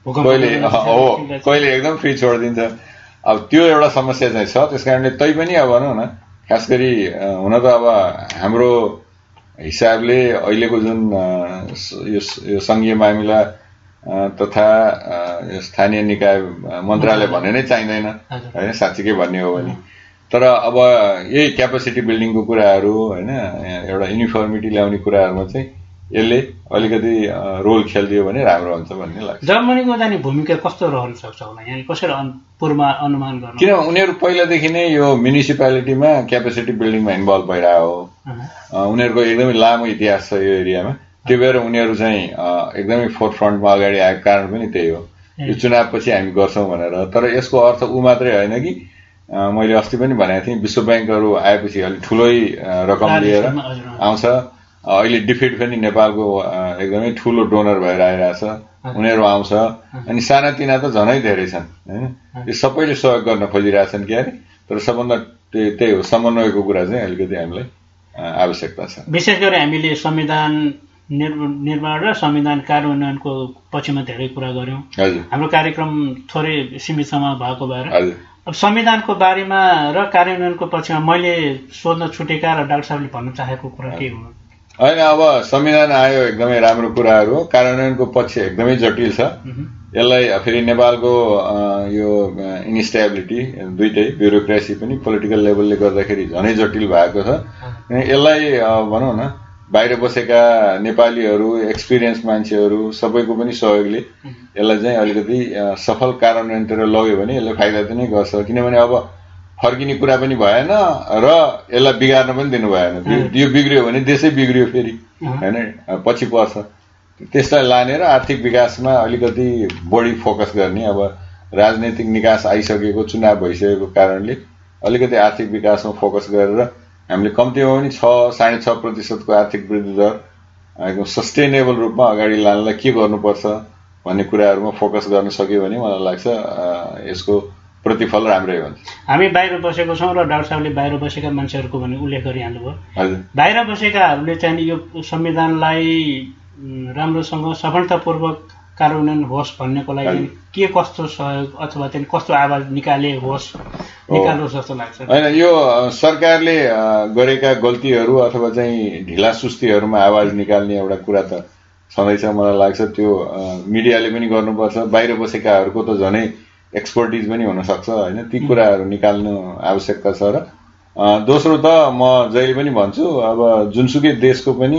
कहिले एकदम फ्री छोडिदिन्छ। अब त्यो एउटा समस्या चाहिँ छ। त्यस कारणले तैपनि अब भनौँ न, खास गरी हुन त अब हाम्रो हिसाबले अहिलेको जुन यो सङ्घीय मामिला तथा स्थानीय निकाय मन्त्रालय भन्ने नै चाहिँदैन होइन, साँच्चीकै भन्ने हो भने। तर अब यही क्यापेसिटी बिल्डिङको कुराहरू होइन, एउटा युनिफर्मिटी ल्याउने कुराहरूमा चाहिँ यसले अलिकति रोल खेलिदियो भने राम्रो हुन्छ भन्ने लाग्छ। जर्मनीको जाने भूमिका कस्तो रहन सक्छ होला यहाँ, कसरी पूर्व अनुमान गर्नु? किन उनीहरू पहिलादेखि नै यो म्युनिसिपालिटीमा क्यापेसिटी बिल्डिङमा इन्भल्भ भइरहेको हो। उनीहरूको एकदमै लामो इतिहास छ यो एरियामा। त्यो भएर उनीहरू चाहिँ एकदमै फोरफ्रन्टमा अगाडि आएको कारण पनि त्यही हो, यो चुनावपछि हामी गर्छौँ भनेर। तर यसको अर्थ ऊ मात्रै होइन कि मैले अस्ति पनि भनेको थिएँ, विश्व ब्याङ्कहरू आएपछि अलिक ठुलै रकम लिएर आउँछ। अहिले डिफिट पनि नेपालको एकदमै ठुलो डोनर भएर आइरहेछ, उनीहरू आउँछ। अनि सानातिना त झनै धेरै छन् होइन, यो सबैले सहयोग गर्न खोजिरहेछन् क्यारे। तर सबभन्दा त्यही हो, समन्वयको कुरा चाहिँ अलिकति हामीलाई आवश्यकता छ। विशेष गरी हामीले संविधान निर्माण र संविधान कार्यान्वयनको पक्षमा धेरै कुरा गर्यौँ। हाम्रो कार्यक्रम थोरै सीमित समय भएको भएर अब संविधानको बारेमा र कार्यान्वयनको पक्षमा मैले सोध्न छुटेका र डाक्टर साहबले भन्न चाहेको कुरा के हो? होइन, अब संविधान आयो एकदमै राम्रो कुराहरू हो, कार्यान्वयनको पक्ष एकदमै जटिल छ। यसलाई फेरि नेपालको यो इन्स्टेबिलिटी दुइटै ब्युरोक्रेसी पनि पोलिटिकल लेभलले गर्दाखेरि झनै जटिल भएको छ। यसलाई भनौँ न, बाहिर बसेका नेपालीहरू, एक्सपिरियन्स मान्छेहरू सबैको पनि सहयोगले यसलाई चाहिँ अलिकति सफल कार्यान्वयनतिर लग्यो भने यसले फाइदा त नै गर्छ। किनभने अब फर्किने कुरा पनि भएन र यसलाई बिगार्न पनि दिनु भएन। यो बिग्रियो भने देशै बिग्रियो फेरि होइन, पछि पर्छ। त्यसलाई लानेर आर्थिक विकासमा अलिकति बढी फोकस गर्ने। अब राजनैतिक निकास आइसकेको, चुनाव भइसकेको कारणले अलिकति आर्थिक विकासमा फोकस गरेर हामीले कम्तीमा पनि 6-6.5% आर्थिक वृद्धि दर एकदम सस्टेनेबल रूपमा अगाडि लानलाई के गर्नुपर्छ भन्ने कुराहरूमा फोकस गर्न सक्यो भने मलाई लाग्छ यसको प्रतिफल राम्रै हुन्छ। हामी बाहिर बसेको छौँ र डाक्टर साहबले बाहिर बसेका मान्छेहरूको पनि उल्लेख गरिहाल्नुभयो। बाहिर बसेकाहरूले चाहिँ यो संविधानलाई राम्रोसँग सफलतापूर्वक कार्यान्वयन होस् भन्नेको लागि के कस्तो सहयोग अथवा चाहिँ कस्तो आवाज निकालोस् जस्तो लाग्छ? होइन, यो सरकारले गरेका गल्तीहरू अथवा चाहिँ ढिला सुस्तीहरूमा आवाज निकाल्ने एउटा कुरा त छँदैछ। मलाई लाग्छ त्यो मिडियाले पनि गर्नुपर्छ। बाहिर बसेकाहरूको त झनै एक्सपर्टिज पनि हुनसक्छ होइन, ती कुराहरू निकाल्नु आवश्यकता छ। र दोस्रो त म जहिले पनि भन्छु, अब जुनसुकै देशको पनि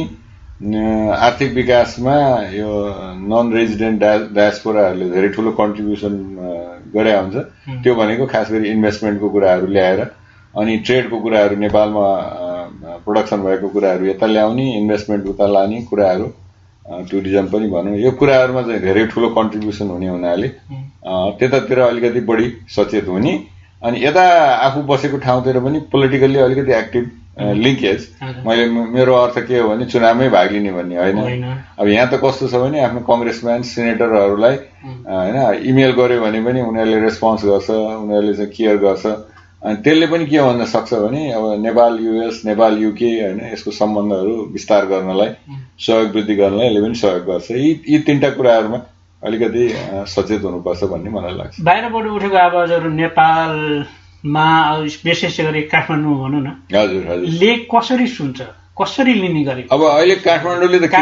आर्थिक विकासमा यो नन रेजिडेन्ट डायस्पोराहरूले धेरै ठुलो कन्ट्रिब्युसन गरे हुन्छ। त्यो भनेको खास गरी इन्भेस्टमेन्टको कुराहरू ल्याएर अनि ट्रेडको कुराहरू, नेपालमा प्रोडक्सन भएको कुराहरू यता ल्याउने, इन्भेस्टमेन्ट उता लाने कुराहरू, टुरिज्म पनि भनौँ, यो कुराहरूमा चाहिँ धेरै ठुलो कन्ट्रिब्युसन हुने हुनाले त्यतातिर अलिकति बढी सचेत हुने। अनि यता आफू बसेको ठाउँतिर पनि पोलिटिकल्ली अलिकति एक्टिभ लिङ्केज। मेरो अर्थ के हो भने चुनावमै भाग लिने भन्ने होइन। अब यहाँ त कस्तो छ भने आफ्नो कङ्ग्रेसम्यान, सिनेटरहरूलाई होइन इमेल गर्यो भने पनि उनीहरूले रेस्पोन्स गर्छ, उनीहरूले चाहिँ केयर गर्छ। अनि त्यसले पनि के भन्न सक्छ भने अब नेपाल युएस, नेपाल युके होइन, यसको सम्बन्धहरू विस्तार गर्नलाई, सहयोग वृद्धि गर्नलाई यसले पनि सहयोग गर्छ। यी तीनटा कुराहरूमा अलिकति सचेत हुनुपर्छ भन्ने मलाई लाग्छ। बाहिरबाट उठेको आवाजहरू नेपालमा विशेष गरी काठमाडौँ भनौँ न, ले कसरी सुन्छ, कसरी लिने गरेको? अब अहिले काठमाडौँले त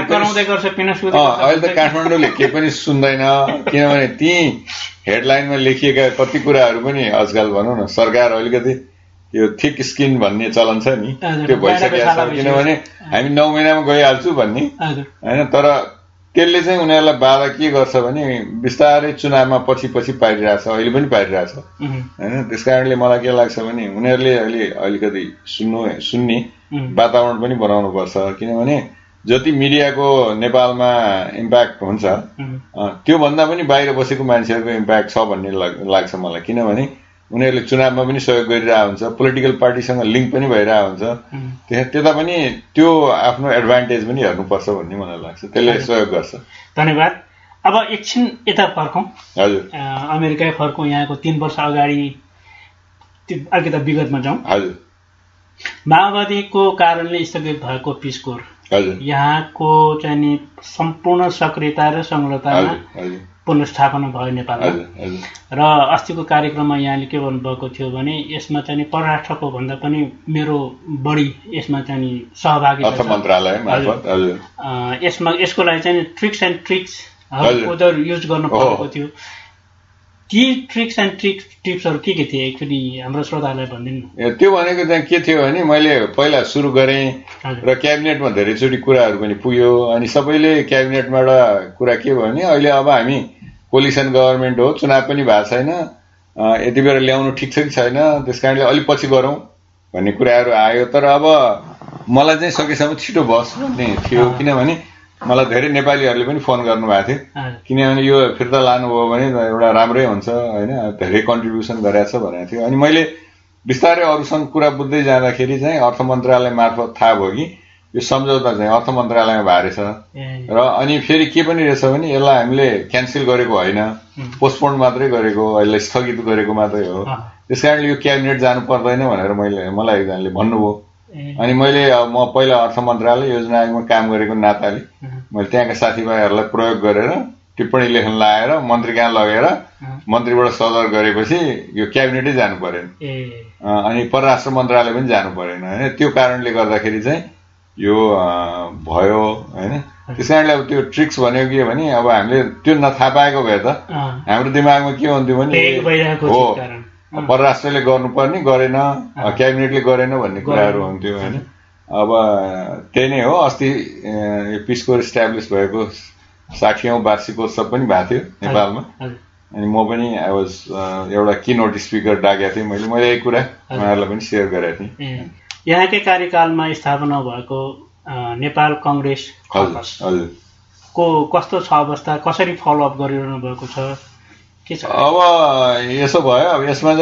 अहिले त काठमाडौँले के पनि सुन्दैन। किनभने ती हेडलाइनमा लेखिएका कति कुराहरू पनि आजकल भनौँ न, सरकार अलिकति यो थिक स्किन भन्ने चलन छ नि, त्यो भइसकेको छ। किनभने हामी 9 महिनामा गइहाल्छु भन्ने होइन, तर त्यसले चाहिँ उनीहरूलाई बाधा के गर्छ भने बिस्तारै चुनावमा पछि पारिरहेछ, अहिले पनि पारिरहेछ होइन। त्यस कारणले मलाई के लाग्छ भने उनीहरूले अहिले अलिकति सुन्ने वातावरण पनि बनाउनुपर्छ। किनभने जति मिडियाको नेपालमा इम्प्याक्ट हुन्छ त्योभन्दा पनि बाहिर बसेको मान्छेहरूको इम्प्याक्ट छ भन्ने लाग्छ मलाई। किनभने उनीहरूले चुनावमा पनि सहयोग गरिरहेको हुन्छ, पोलिटिकल पार्टीसँग लिङ्क पनि भइरहेको हुन्छ। त्यता पनि त्यो आफ्नो एडभान्टेज पनि हेर्नुपर्छ भन्ने मलाई लाग्छ, त्यसले सहयोग गर्छ। धन्यवाद। अब एकछिन यता फर्कौँ। हजुर, अमेरिकै फर्कौँ। यहाँको 3 वर्ष अगाडि अलिकति विगतमा जाउँ। हजुर, माओवादीको कारणले स्थगित भएको पिस कोर यहाँको चाहिँ नि सम्पूर्ण सक्रियता र संलग्नतामा पुनर्स्थापना भयो नेपालमा। र अस्तिको कार्यक्रममा यहाँले के भन्नुभएको थियो भने यसमा चाहिँ परराष्ट्रको भन्दा पनि मेरो बढी यसमा चाहिँ सहभागी अर्थ मन्त्रालय यसमा यसको लागि चाहिँ ट्रिक्स एन्ड ट्रिक्स उनीहरू युज गर्नु परेको थियो। ती ट्रिक्स एन्ड टिप्सहरू के थिए एक्चुअली हाम्रो श्रोतालाई भनिदिनु। त्यो भनेको चाहिँ के थियो भने मैले पहिला सुरु गरेँ र क्याबिनेटमा धेरैचोटि कुराहरू पनि पुग्यो। अनि सबैले क्याबिनेटबाट कुरा के भयो भने अहिले अब हामी कोलिसन गभर्मेन्ट हो, चुनाव पनि भएको छैन, यति बेला ल्याउनु ठिक छ कि छैन, त्यस कारणले अलिक पछि गरौँ भन्ने कुराहरू आयो। तर अब मलाई चाहिँ सकेसम्म छिटो बस भन्ने थियो, किनभने मलाई धेरै नेपालीहरूले पनि फोन गर्नुभएको थियो, किनभने यो फिर्ता लानुभयो भने एउटा राम्रै हुन्छ होइन, धेरै कन्ट्रिब्युसन गरेको छ भनेको थियो। अनि मैले बिस्तारै अरूसँग कुरा बुझ्दै जाँदाखेरि चाहिँ अर्थ मन्त्रालय मार्फत थाहा भयो कि यो सम्झौता चाहिँ अर्थ मन्त्रालयमा भएको रहेछ। र अनि फेरि के पनि रहेछ भने यसलाई हामीले क्यान्सल गरेको होइन, पोस्टपोन मात्रै गरेको, यसलाई स्थगित गरेको मात्रै हो। त्यस कारणले यो क्याबिनेट जानु पर्दैन भनेर मलाई एकजनाले भन्नुभयो। अनि मैले म पहिला अर्थ मन्त्रालय योजना आयोगमा काम गरेको नाताले मैले त्यहाँका साथीभाइहरूलाई प्रयोग गरेर टिप्पणी लेख्न लगाएर मन्त्री कहाँ लगेर मन्त्रीबाट सदर गरेपछि यो क्याबिनेटै जानु परेन, अनि परराष्ट्र मन्त्रालय पनि जानु परेन होइन। त्यो कारणले गर्दाखेरि चाहिँ यो भयो होइन। त्यस कारणले अब त्यो ट्रिक्स भनेको के भने अब हामीले त्यो नथाहा पाएको भए त हाम्रो दिमागमा के हुन्थ्यो भने हो परराष्ट्रले गर्नुपर्ने गरेन, क्याबिनेटले गरेन भन्ने कुराहरू हुन्थ्यो होइन। अब त्यही नै हो। अस्ति यो पिस कोर इस्टाब्लिस भएको 60औं वार्षिकोत्सव पनि भएको थियो नेपालमा। अनि म पनि आई वाज एउटा किनोट स्पिकर डाकेको थिएँ मैले यही कुरा उहाँहरूलाई पनि सेयर गरेको थिएँ। यहाँकै कार्यकालमा स्थापना भएको नेपाल कङ्ग्रेस को कस्तो छ अवस्था, कसरी फलोअप गरिरहनु भएको छ, के छ? अब यसो भयो, अब यसमा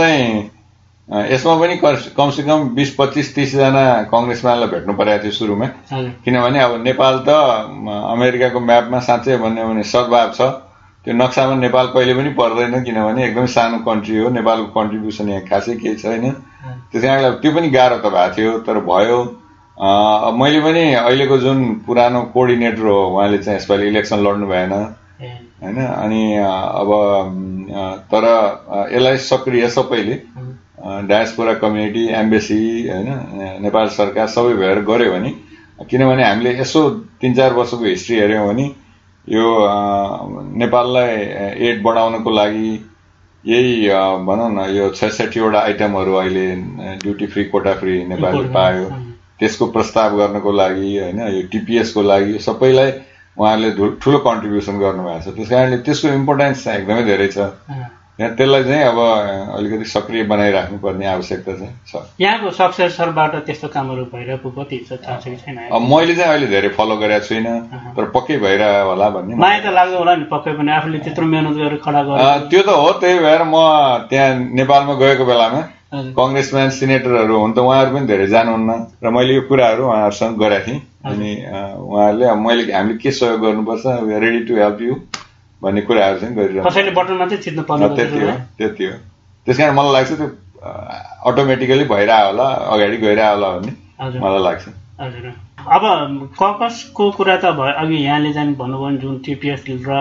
पनि कमसेकम 20-25-30 जना कङ्ग्रेसम्यानलाई भेट्नु परेको थियो सुरुमा, किनभने अब नेपाल त अमेरिकाको म्यापमा साँच्चै भन्यो भने सद्भाव छ, त्यो नक्सामा नेपाल कहिले पनि पर्दैन, किनभने एकदमै सानो कन्ट्री हो, नेपालको कन्ट्रिब्युसन यहाँ खासै केही छैन। त्यस कारणले त्यो पनि गाह्रो त भएको थियो, तर भयो। मैले पनि अहिलेको जुन पुरानो कोअर्डिनेटर हो उहाँले चाहिँ यसपालि इलेक्सन लड्नु भएन होइन। अनि अब तर यसलाई सक्रिय सबैले डायस्पोरा कम्युनिटी, एम्बेसी होइन, नेपाल सरकार सबै भएर गऱ्यो भने, किनभने हामीले यसो 3-4 वर्षको हिस्ट्री हेऱ्यौँ भने यो नेपाललाई एड बढाउनको लागि यही भनौँ न यो 66वटा आइटमहरू अहिले ड्युटी फ्री कोटा फ्री नेपालले पायो, त्यसको प्रस्ताव गर्नको लागि होइन, यो टिपिएसको लागि सबैलाई उहाँहरूले ठुलो कन्ट्रिब्युसन गर्नुभएको छ। त्यस कारणले त्यसको इम्पोर्टेन्स चाहिँ एकदमै धेरै छ। त्यसलाई चाहिँ अब अलिकति सक्रिय बनाइराख्नुपर्ने आवश्यकता चाहिँ छ। यहाँको सक्सेसरबाट त्यस्तो कामहरू भइरहेको कति थाहा छ कि छैन? मैले चाहिँ अहिले धेरै फलो गरेको छुइनँ, तर पक्कै भइरह्यो होला भन्ने माया त लाग्दो होला नि, पक्कै पनि आफूले त्यत्रो मेहनत गरेर खडा गरेर। त्यो त हो, त्यही भएर म त्यहाँ नेपालमा गएको बेलामा कङ्ग्रेसम्यान सिनेटरहरू हुन् त उहाँहरू पनि धेरै जानुहुन्न र मैले यो कुराहरू उहाँहरूसँग गरेको थिएँ। अनि उहाँहरूले हामीले के सहयोग गर्नुपर्छ, रेडी टु हेल्प यु भन्ने कुराहरू चाहिँ गरिरहेको। कसैले बटन मात्रै चित्नु पर्ने त्यति हो। त्यस कारण मलाई लाग्छ त्यो अटोमेटिकली भइरह्यो होला, अगाडि गइरह्यो होला भन्ने मलाई लाग्छ। हजुर। अब ककसको कुरा त भयो, अघि यहाँले चाहिँ भन्नुभयो जुन टिपिएस र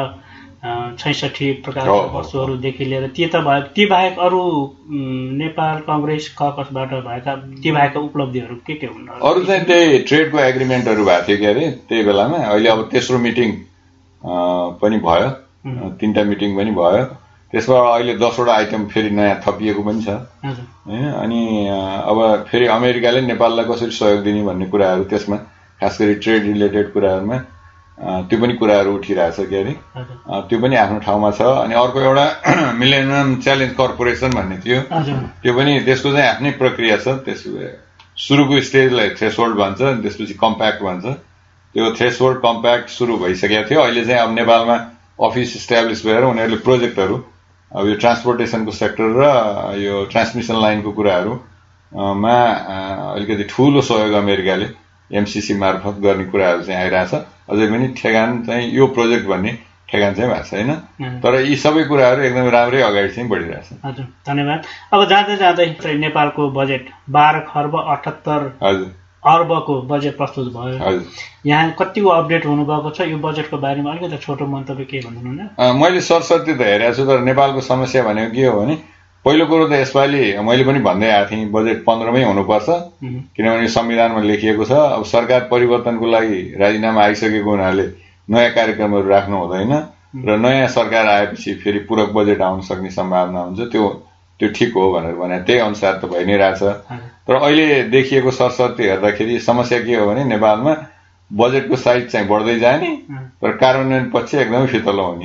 66 प्रकारका वस्तुहरूदेखि लिएर ती त भयो, ती बाहेक अरू नेपाल कङ्ग्रेस ककसबाट भएका ती बाहेकका उपलब्धिहरू के हुन्? अरू चाहिँ त्यही ट्रेडको एग्रिमेन्टहरू भएको थियो के अरे त्यही बेलामा। अहिले अब तेस्रो मिटिङ पनि भयो, 3टा मिटिङ पनि भयो, त्यसबाट अहिले 10वटा आइटम फेरि नयाँ थपिएको पनि छ होइन। अनि अब फेरि अमेरिकाले नेपाललाई कसरी सहयोग दिने भन्ने कुराहरू त्यसमा खास गरी ट्रेड रिलेटेड कुराहरूमा त्यो पनि कुराहरू उठिरहेछ के अरे, त्यो पनि आफ्नो ठाउँमा छ। अनि अर्को एउटा मिलेनियम च्यालेन्ज कर्पोरेसन भन्ने थियो, त्यो पनि त्यसको चाहिँ आफ्नै प्रक्रिया छ। त्यस सुरुको स्टेजलाई थ्रेसहोल्ड भन्छ, त्यसपछि कम्प्याक्ट भन्छ। त्यो थ्रेसहोल्ड कम्प्याक्ट सुरु भइसकेको थियो, अहिले चाहिँ अब नेपालमा अफिस इस्टाब्लिस भएर उनीहरूले प्रोजेक्टहरू अब यो ट्रान्सपोर्टेसनको सेक्टर र यो ट्रान्समिसन लाइनको कुराहरूमा अलिकति ठुलो सहयोग अमेरिकाले एमसीसी मार्फत गर्ने कुराहरू चाहिँ आइरहेछ। अझै पनि ठेगान चाहिँ यो प्रोजेक्ट भन्ने ठेगान चाहिँ भएको छैन, तर यी सबै कुराहरू एकदमै राम्रै अगाडि चाहिँ बढिरहेछ। हजुर, धन्यवाद। अब जाँदै जाँदै नेपालको बजेट 12 खर्ब 78 अर्बको बजेट प्रस्तुत भयो। यहाँ कतिको अपडेट हुनुभएको छ? यो बजेटको बारेमा अलिकति छोटो मन्तव्य के भन्नुहुन्न? मैले सरस्वती त हेरेको छु, तर नेपालको समस्या भनेको के हो भने पहिलो कुरो त यसपालि मैले पनि भन्दै आएको थिएँ बजेट 15 मै हुनुपर्छ, किनभने संविधानमा लेखिएको छ। अब सरकार परिवर्तनको लागि राजीनामा आइसकेको हुनाले नयाँ कार्यक्रमहरू राख्नु हुँदैन र नयाँ सरकार आएपछि फेरि पूरक बजेट आउन सक्ने सम्भावना हुन्छ। त्यो ठिक हो भनेर भने त्यही अनुसार त भइ नै रहेछ। तर अहिले देखिएको सरस्वती हेर्दाखेरि समस्या के हो भने नेपालमा बजेटको साइज चाहिँ बढ्दै जाने तर कार्यान्वयन पक्ष एकदमै फितलो हुने।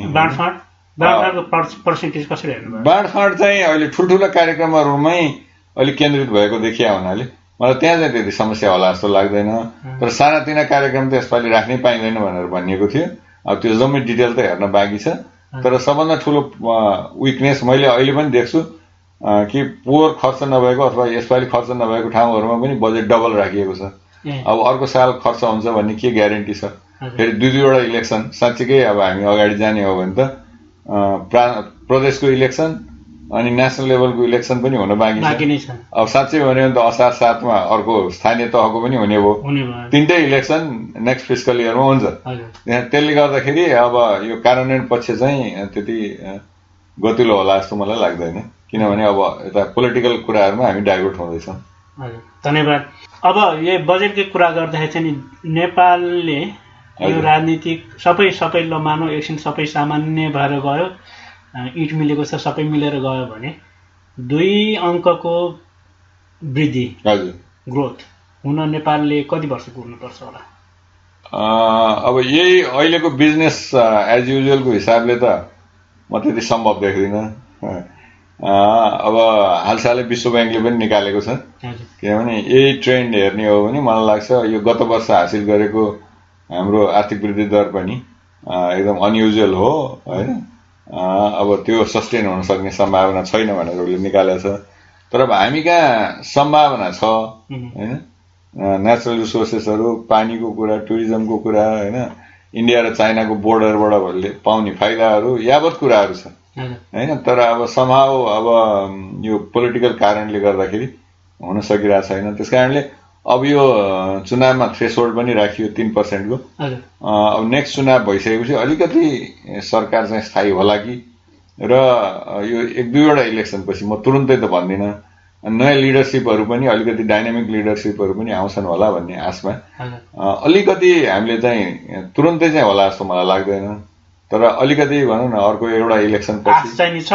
बाँडफाँड चाहिँ अहिले ठुल्ठुला कार्यक्रमहरूमै अलिक केन्द्रित भएको देखिया हुनाले मलाई त्यहाँ चाहिँ त्यति समस्या होला जस्तो लाग्दैन। तर सानातिना कार्यक्रम त यसपालि राख्नै पाइँदैन भनेर भनिएको थियो। अब त्यो जम्मै डिटेल त हेर्न बाँकी छ। तर सबभन्दा ठुलो विकनेस मैले अहिले पनि देख्छु कि पोहोर खर्च नभएको अथवा यसपालि खर्च नभएको ठाउँहरूमा पनि बजेट डबल राखिएको छ। अब अर्को साल खर्च हुन्छ भन्ने के ग्यारेन्टी छ? फेरि दुईवटा इलेक्सन साँच्चीकै अब हामी अगाडि जाने हो भने त प्रदेशको इलेक्सन अनि नेसनल लेभलको इलेक्सन पनि हुन बाँकी छ। अब साँच्चै भन्यो भने त असार 7 मा अर्को स्थानीय तहको पनि हुने भयो। तीनटै इलेक्सन नेक्स्ट फिस्कल इयरमा हुन्छ। त्यसले गर्दाखेरि अब यो कार्यान्वयन पक्ष चाहिँ त्यति गतिलो होला जस्तो मलाई लाग्दैन, किनभने अब यता पोलिटिकल कुराहरूमा हामी डाइभर्ट हुँदैछौँ। धन्यवाद। अब यो बजेटकै कुरा गर्दाखेरि चाहिँ नेपालले यो राजनीतिक सबै ल मानौ एकछिन सबै सामान्य भएर गयो, इट मिलेको छ, सबै मिलेर गयो भने 2 अङ्कको वृद्धि ग्रोथ हुन नेपालले कति वर्ष पुग्नुपर्छ होला? अब यही अहिलेको बिजनेस एज युजुअलको हिसाबले त म त्यति सम्भव देख्दिनँ। अब हालसालै विश्व ब्याङ्कले पनि निकालेको छ, किनभने यही ट्रेन्ड हेर्ने हो भने मलाई लाग्छ यो गत वर्ष हासिल गरेको हाम्रो आर्थिक वृद्धि दर पनि एकदम अनयुजुअल हो होइन। अब त्यो सस्टेन हुन सक्ने सम्भावना छैन भनेर उसले निकालेको छ। तर अब हामी कहाँ सम्भावना छ होइन, नेचुरल रिसोर्सेसहरू, पानीको कुरा, टुरिज्मको कुरा होइन, इन्डिया र चाइनाको बोर्डरबाट पाउने फाइदाहरू यावत कुराहरू छ होइन। तर अब समाउ अब यो पोलिटिकल कारणले गर्दाखेरि हुन सकिरहेको छैन। त्यस कारणले अब यो चुनावमा थ्रेसहोल्ड पनि राखियो 3% को। अब नेक्स्ट चुनाव भइसकेपछि अलिकति सरकार चाहिँ स्थायी होला कि, र यो 1-2वटा इलेक्सन पछि म तुरुन्तै त भन्दिनँ, नयाँ लिडरसिपहरू पनि अलिकति डाइनामिक लिडरसिपहरू पनि आउँछन् होला भन्ने आशमा अलिकति हामीले चाहिँ तुरुन्तै चाहिँ होला जस्तो मलाई लाग्दैन। तर अलिकति भनौँ न अर्को एउटा इलेक्सन पछि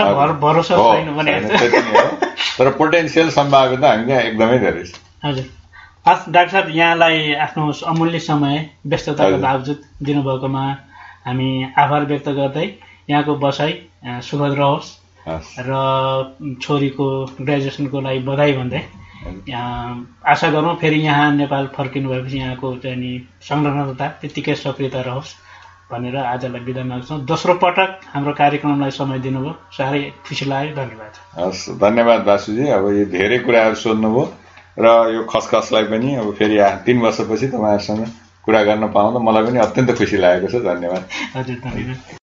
तर पोटेन्सियल सम्भाव्यता हामी कहाँ एकदमै धेरै छ। हजुर, डाक्टर साहब यहाँलाई आफ्नो अमूल्य समय व्यस्तताको बावजुद दिनुभएकोमा हामी आभार व्यक्त गर्दै यहाँको बसाइ सुखद रहोस् र छोरीको ग्रेजुएसनको लागि बधाई भन्दै आशा गरौँ फेरि यहाँ नेपाल फर्किनु भएपछि यहाँको चाहिँ नि संलग्नता त्यत्तिकै सक्रियता रहोस् भनेर आजलाई बिदा माग्छौँ। दोस्रो पटक हाम्रो कार्यक्रमलाई समय दिनुभयो, साह्रै खुसी लाग्यो। धन्यवाद। हस्, धन्यवाद बासुजी। अब यो धेरै कुराहरू सोध्नुभयो र यो खसखसलाई पनि अब फेरि 3 वर्षपछि तपाईँहरूसँग कुरा गर्न पाउँदा मलाई पनि अत्यन्त खुसी लागेको छ। धन्यवाद। हजुर, धन्यवाद।